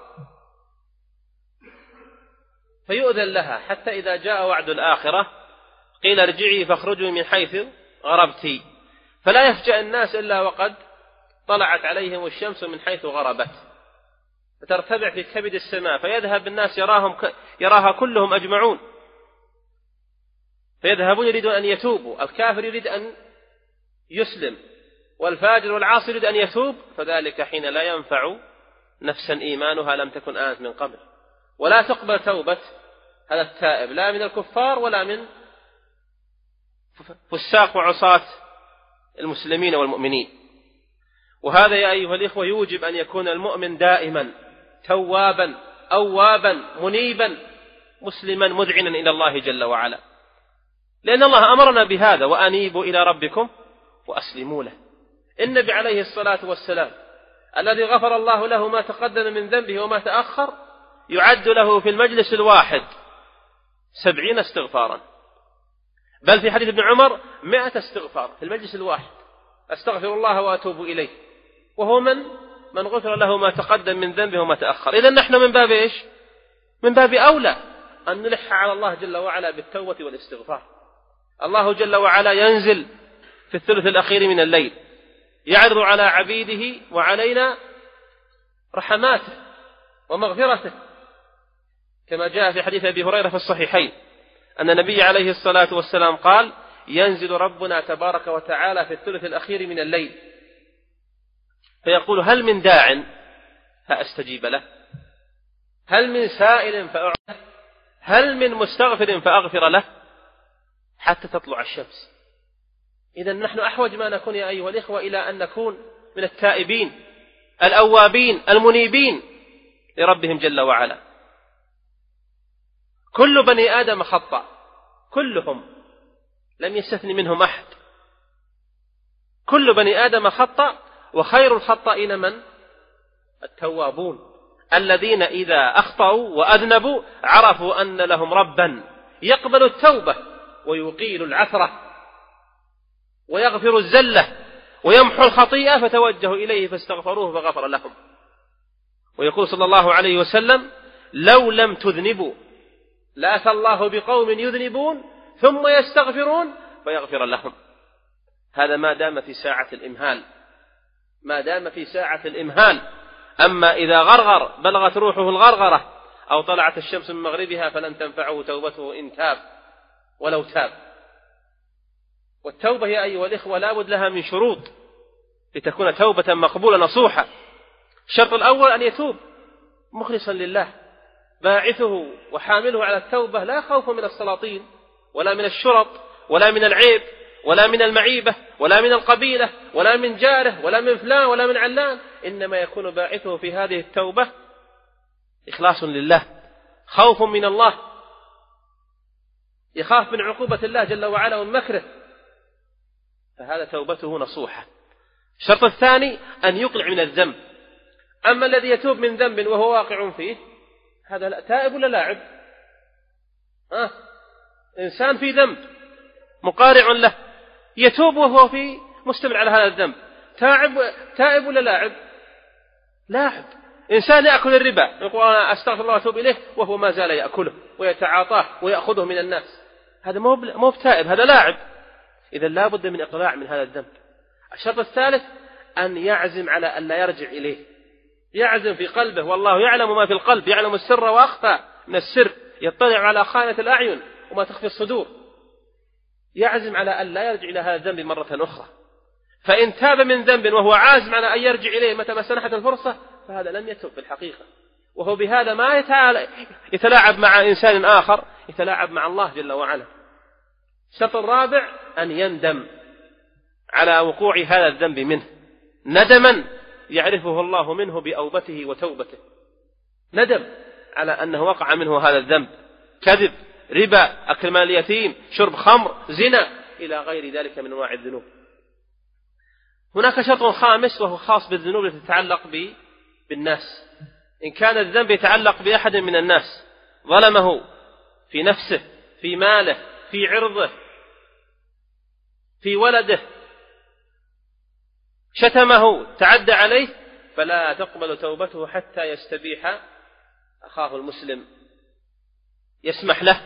فيؤذن لها حتى إذا جاء وعد الآخرة قيل: ارجعي فاخرجي من حيث غربتي، فلا يفجأ الناس إلا وقد طلعت عليهم الشمس من حيث غربت، فترتفع في كبد السماء، فيذهب الناس يراها كلهم أجمعون، فيذهبون يريدون أن يتوبوا. الكافر يريد أن يسلم، والفاجر والعاصي يريد أن يتوب، فذلك حين لا ينفع نفسا إيمانها لم تكن آمنت من قبل. ولا تقبل توبة هذا التائب لا من الكفار ولا من فساق وعصاة المسلمين والمؤمنين. وهذا يا أيها الإخوة يوجب أن يكون المؤمن دائما توابا أوابا منيبا مسلما مذعنا إلى الله جل وعلا، لأن الله أمرنا بهذا: وأنيبوا إلى ربكم وأسلموا له. النبي عليه الصلاة والسلام الذي غفر الله له ما تقدم من ذنبه وما تأخر يعد له في المجلس الواحد 70 استغفارا، بل في حديث ابن عمر 100 استغفار في المجلس الواحد: أستغفر الله وأتوب إليه، وهو من غفر له ما تقدم من ذنبه وما تأخر. إذن نحن من باب إيش؟ من باب أولى أن نلح على الله جل وعلا بالتوبة والاستغفار. الله جل وعلا ينزل في الثلث الأخير من الليل يعرض على عبيده وعلينا رحماته ومغفرته، كما جاء في حديث أبي هريرة في الصحيحين أن النبي عليه الصلاة والسلام قال: ينزل ربنا تبارك وتعالى في الثلث الأخير من الليل فيقول: هل من داع فأستجيب له، هل من سائل فأعطيه، هل من مستغفر فأغفر له، حتى تطلع الشمس. إذن نحن أحوج ما نكون يا أيها الإخوة إلى أن نكون من التائبين الأوابين المنيبين لربهم جل وعلا. كل بني آدم خطأ، كلهم، لم يستثني منهم أحد، كل بني آدم خطأ، وخير الخطائين من؟ التوابون الذين إذا أخطأوا وأذنبوا عرفوا أن لهم ربا يقبل التوبة ويقيل العثرة ويغفر الزلة ويمحو الخطيئة، فتوجهوا إليه فاستغفروه فغفر لهم. ويقول صلى الله عليه وسلم: لو لم تذنبوا لأتى الله بقوم يذنبون ثم يستغفرون فيغفر لهم. هذا ما دام في ساعة الإمهال، ما دام في ساعة الإمهال. أما إذا غرغر بلغت روحه الغرغرة أو طلعت الشمس من مغربها فلن تنفعه توبته إن تاب ولو تاب. والتوبة يا أيها الإخوة لا بد لها من شروط لتكون توبة مقبولة نصوحة. الشرط الأول أن يتوب مخلصا لله، باعثه وحامله على التوبة لا خوف من السلاطين ولا من الشرط ولا من العيب ولا من المعيبة ولا من القبيلة ولا من جاره ولا من فلان ولا من علان، إنما يكون باعثه في هذه التوبة إخلاص لله، خوف من الله، يخاف من عقوبة الله جل وعلا ومن مكره، فهذا توبته نصوحة. الشرط الثاني أن يقلع من الذنب. أما الذي يتوب من ذنب وهو واقع فيه هذا لا تائب ولا لاعب؟ إنسان في ذنب مقارع له يتوب وهو في مستمر على هذا الذنب، تائب ولا لاعب؟ لاعب. إنسان يأكل الربا يقول أنا أستغفر الله وأتوب إليه وهو ما زال يأكله ويتعاطاه ويأخذه من الناس، هذا مو بتائب، هذا لاعب. إذا لا بد من إقلاع من هذا الذنب. الشرط الثالث أن يعزم على أن لا يرجع إليه، يعزم في قلبه، والله يعلم ما في القلب، يعلم السر وأخفى من السر، يطلع على خائنة الأعين وما تخفي الصدور. يعزم على أن لا يرجع إلى هذا الذنب مرة أخرى. فإن تاب من ذنب وهو عازم على أن يرجع إليه متى ما سنحت الفرصة فهذا لم يتوب في الحقيقة، وهو بهذا ما يتلاعب مع إنسان آخر، يتلاعب مع الله جل وعلا. الشرط الرابع أن يندم على وقوع هذا الذنب منه ندما يعرفه الله منه بأوبته وتوبته، ندم على أنه وقع منه هذا الذنب، كذب، ربا، أكل مال اليتيم، شرب خمر، زنا، إلى غير ذلك من أنواع الذنوب. هناك شرط خامس وهو خاص بالذنوب التي تتعلق بالناس. إن كان الذنب يتعلق بأحد من الناس، ظلمه في نفسه، في ماله، في عرضه، في ولده، شتمه، تعدى عليه، فلا تقبل توبته حتى يستبيح أخاه المسلم، يسمح له،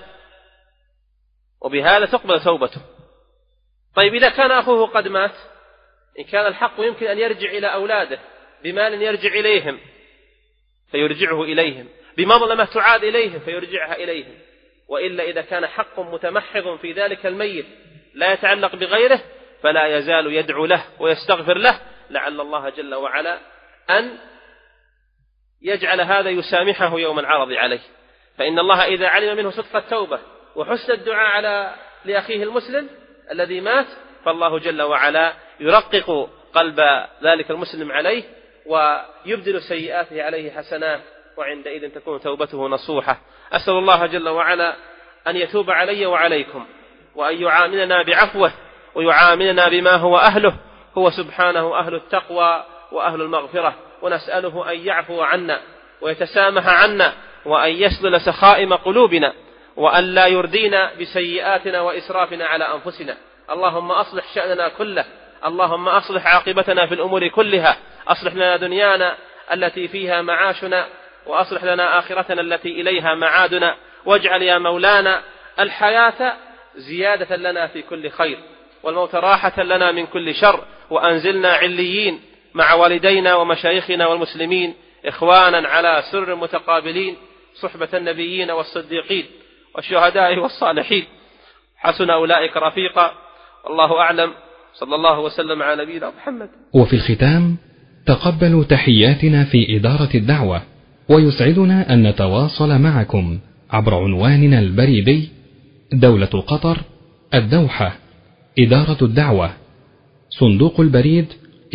وبهذا تقبل توبته. طيب إذا كان أخوه قد مات، إن كان الحق يمكن أن يرجع إلى أولاده بمال يرجع إليهم فيرجعه إليهم، بمظلمة تعاد إليهم فيرجعها إليهم، وإلا إذا كان حق متمحض في ذلك الميت لا يتعلق بغيره فلا يزال يدعو له ويستغفر له، لعل الله جل وعلا أن يجعل هذا يسامحه يوم العرض عليه. فإن الله إذا علم منه صدق التوبة وحسن الدعاء لأخيه المسلم الذي مات، فالله جل وعلا يرقق قلب ذلك المسلم عليه ويبدل سيئاته عليه حسنات، وعندئذ تكون توبته نصوحة. أسأل الله جل وعلا أن يتوب علي وعليكم، وأن يعاملنا بعفوه ويعاملنا بما هو أهله، هو سبحانه أهل التقوى وأهل المغفرة، ونسأله أن يعفو عنا ويتسامح عنا، وأن يسلل سخائم قلوبنا، وأن لا يردينا بسيئاتنا وإسرافنا على أنفسنا. اللهم أصلح شأننا كله، اللهم أصلح عاقبتنا في الأمور كلها، أصلح لنا دنيانا التي فيها معاشنا، وأصلح لنا آخرتنا التي إليها معادنا، واجعل يا مولانا الحياة زيادة لنا في كل خير، والموت راحة لنا من كل شر، وأنزلنا عليين مع والدينا ومشايخنا والمسلمين إخوانا على سر متقابلين، صحبة النبيين والصديقين والشهداء والصالحين، حسن أولئك رفيقا. والله أعلم، صلى الله وسلم على نبينا محمد. وفي الختام تقبلوا تحياتنا في إدارة الدعوة، ويسعدنا أن نتواصل معكم عبر عنواننا البريدي: دولة قطر، الدوحة، إدارة الدعوة، صندوق البريد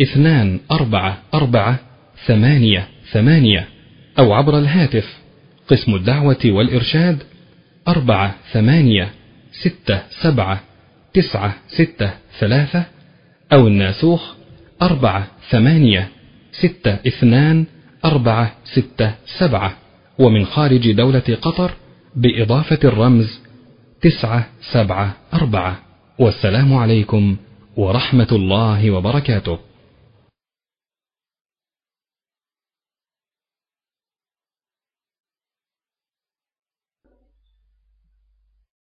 244888، أو عبر الهاتف قسم الدعوة والإرشاد 48679663، أو الناسوخ 48622467، ومن خارج دولة قطر بإضافة الرمز 974. والسلام عليكم ورحمة الله وبركاته.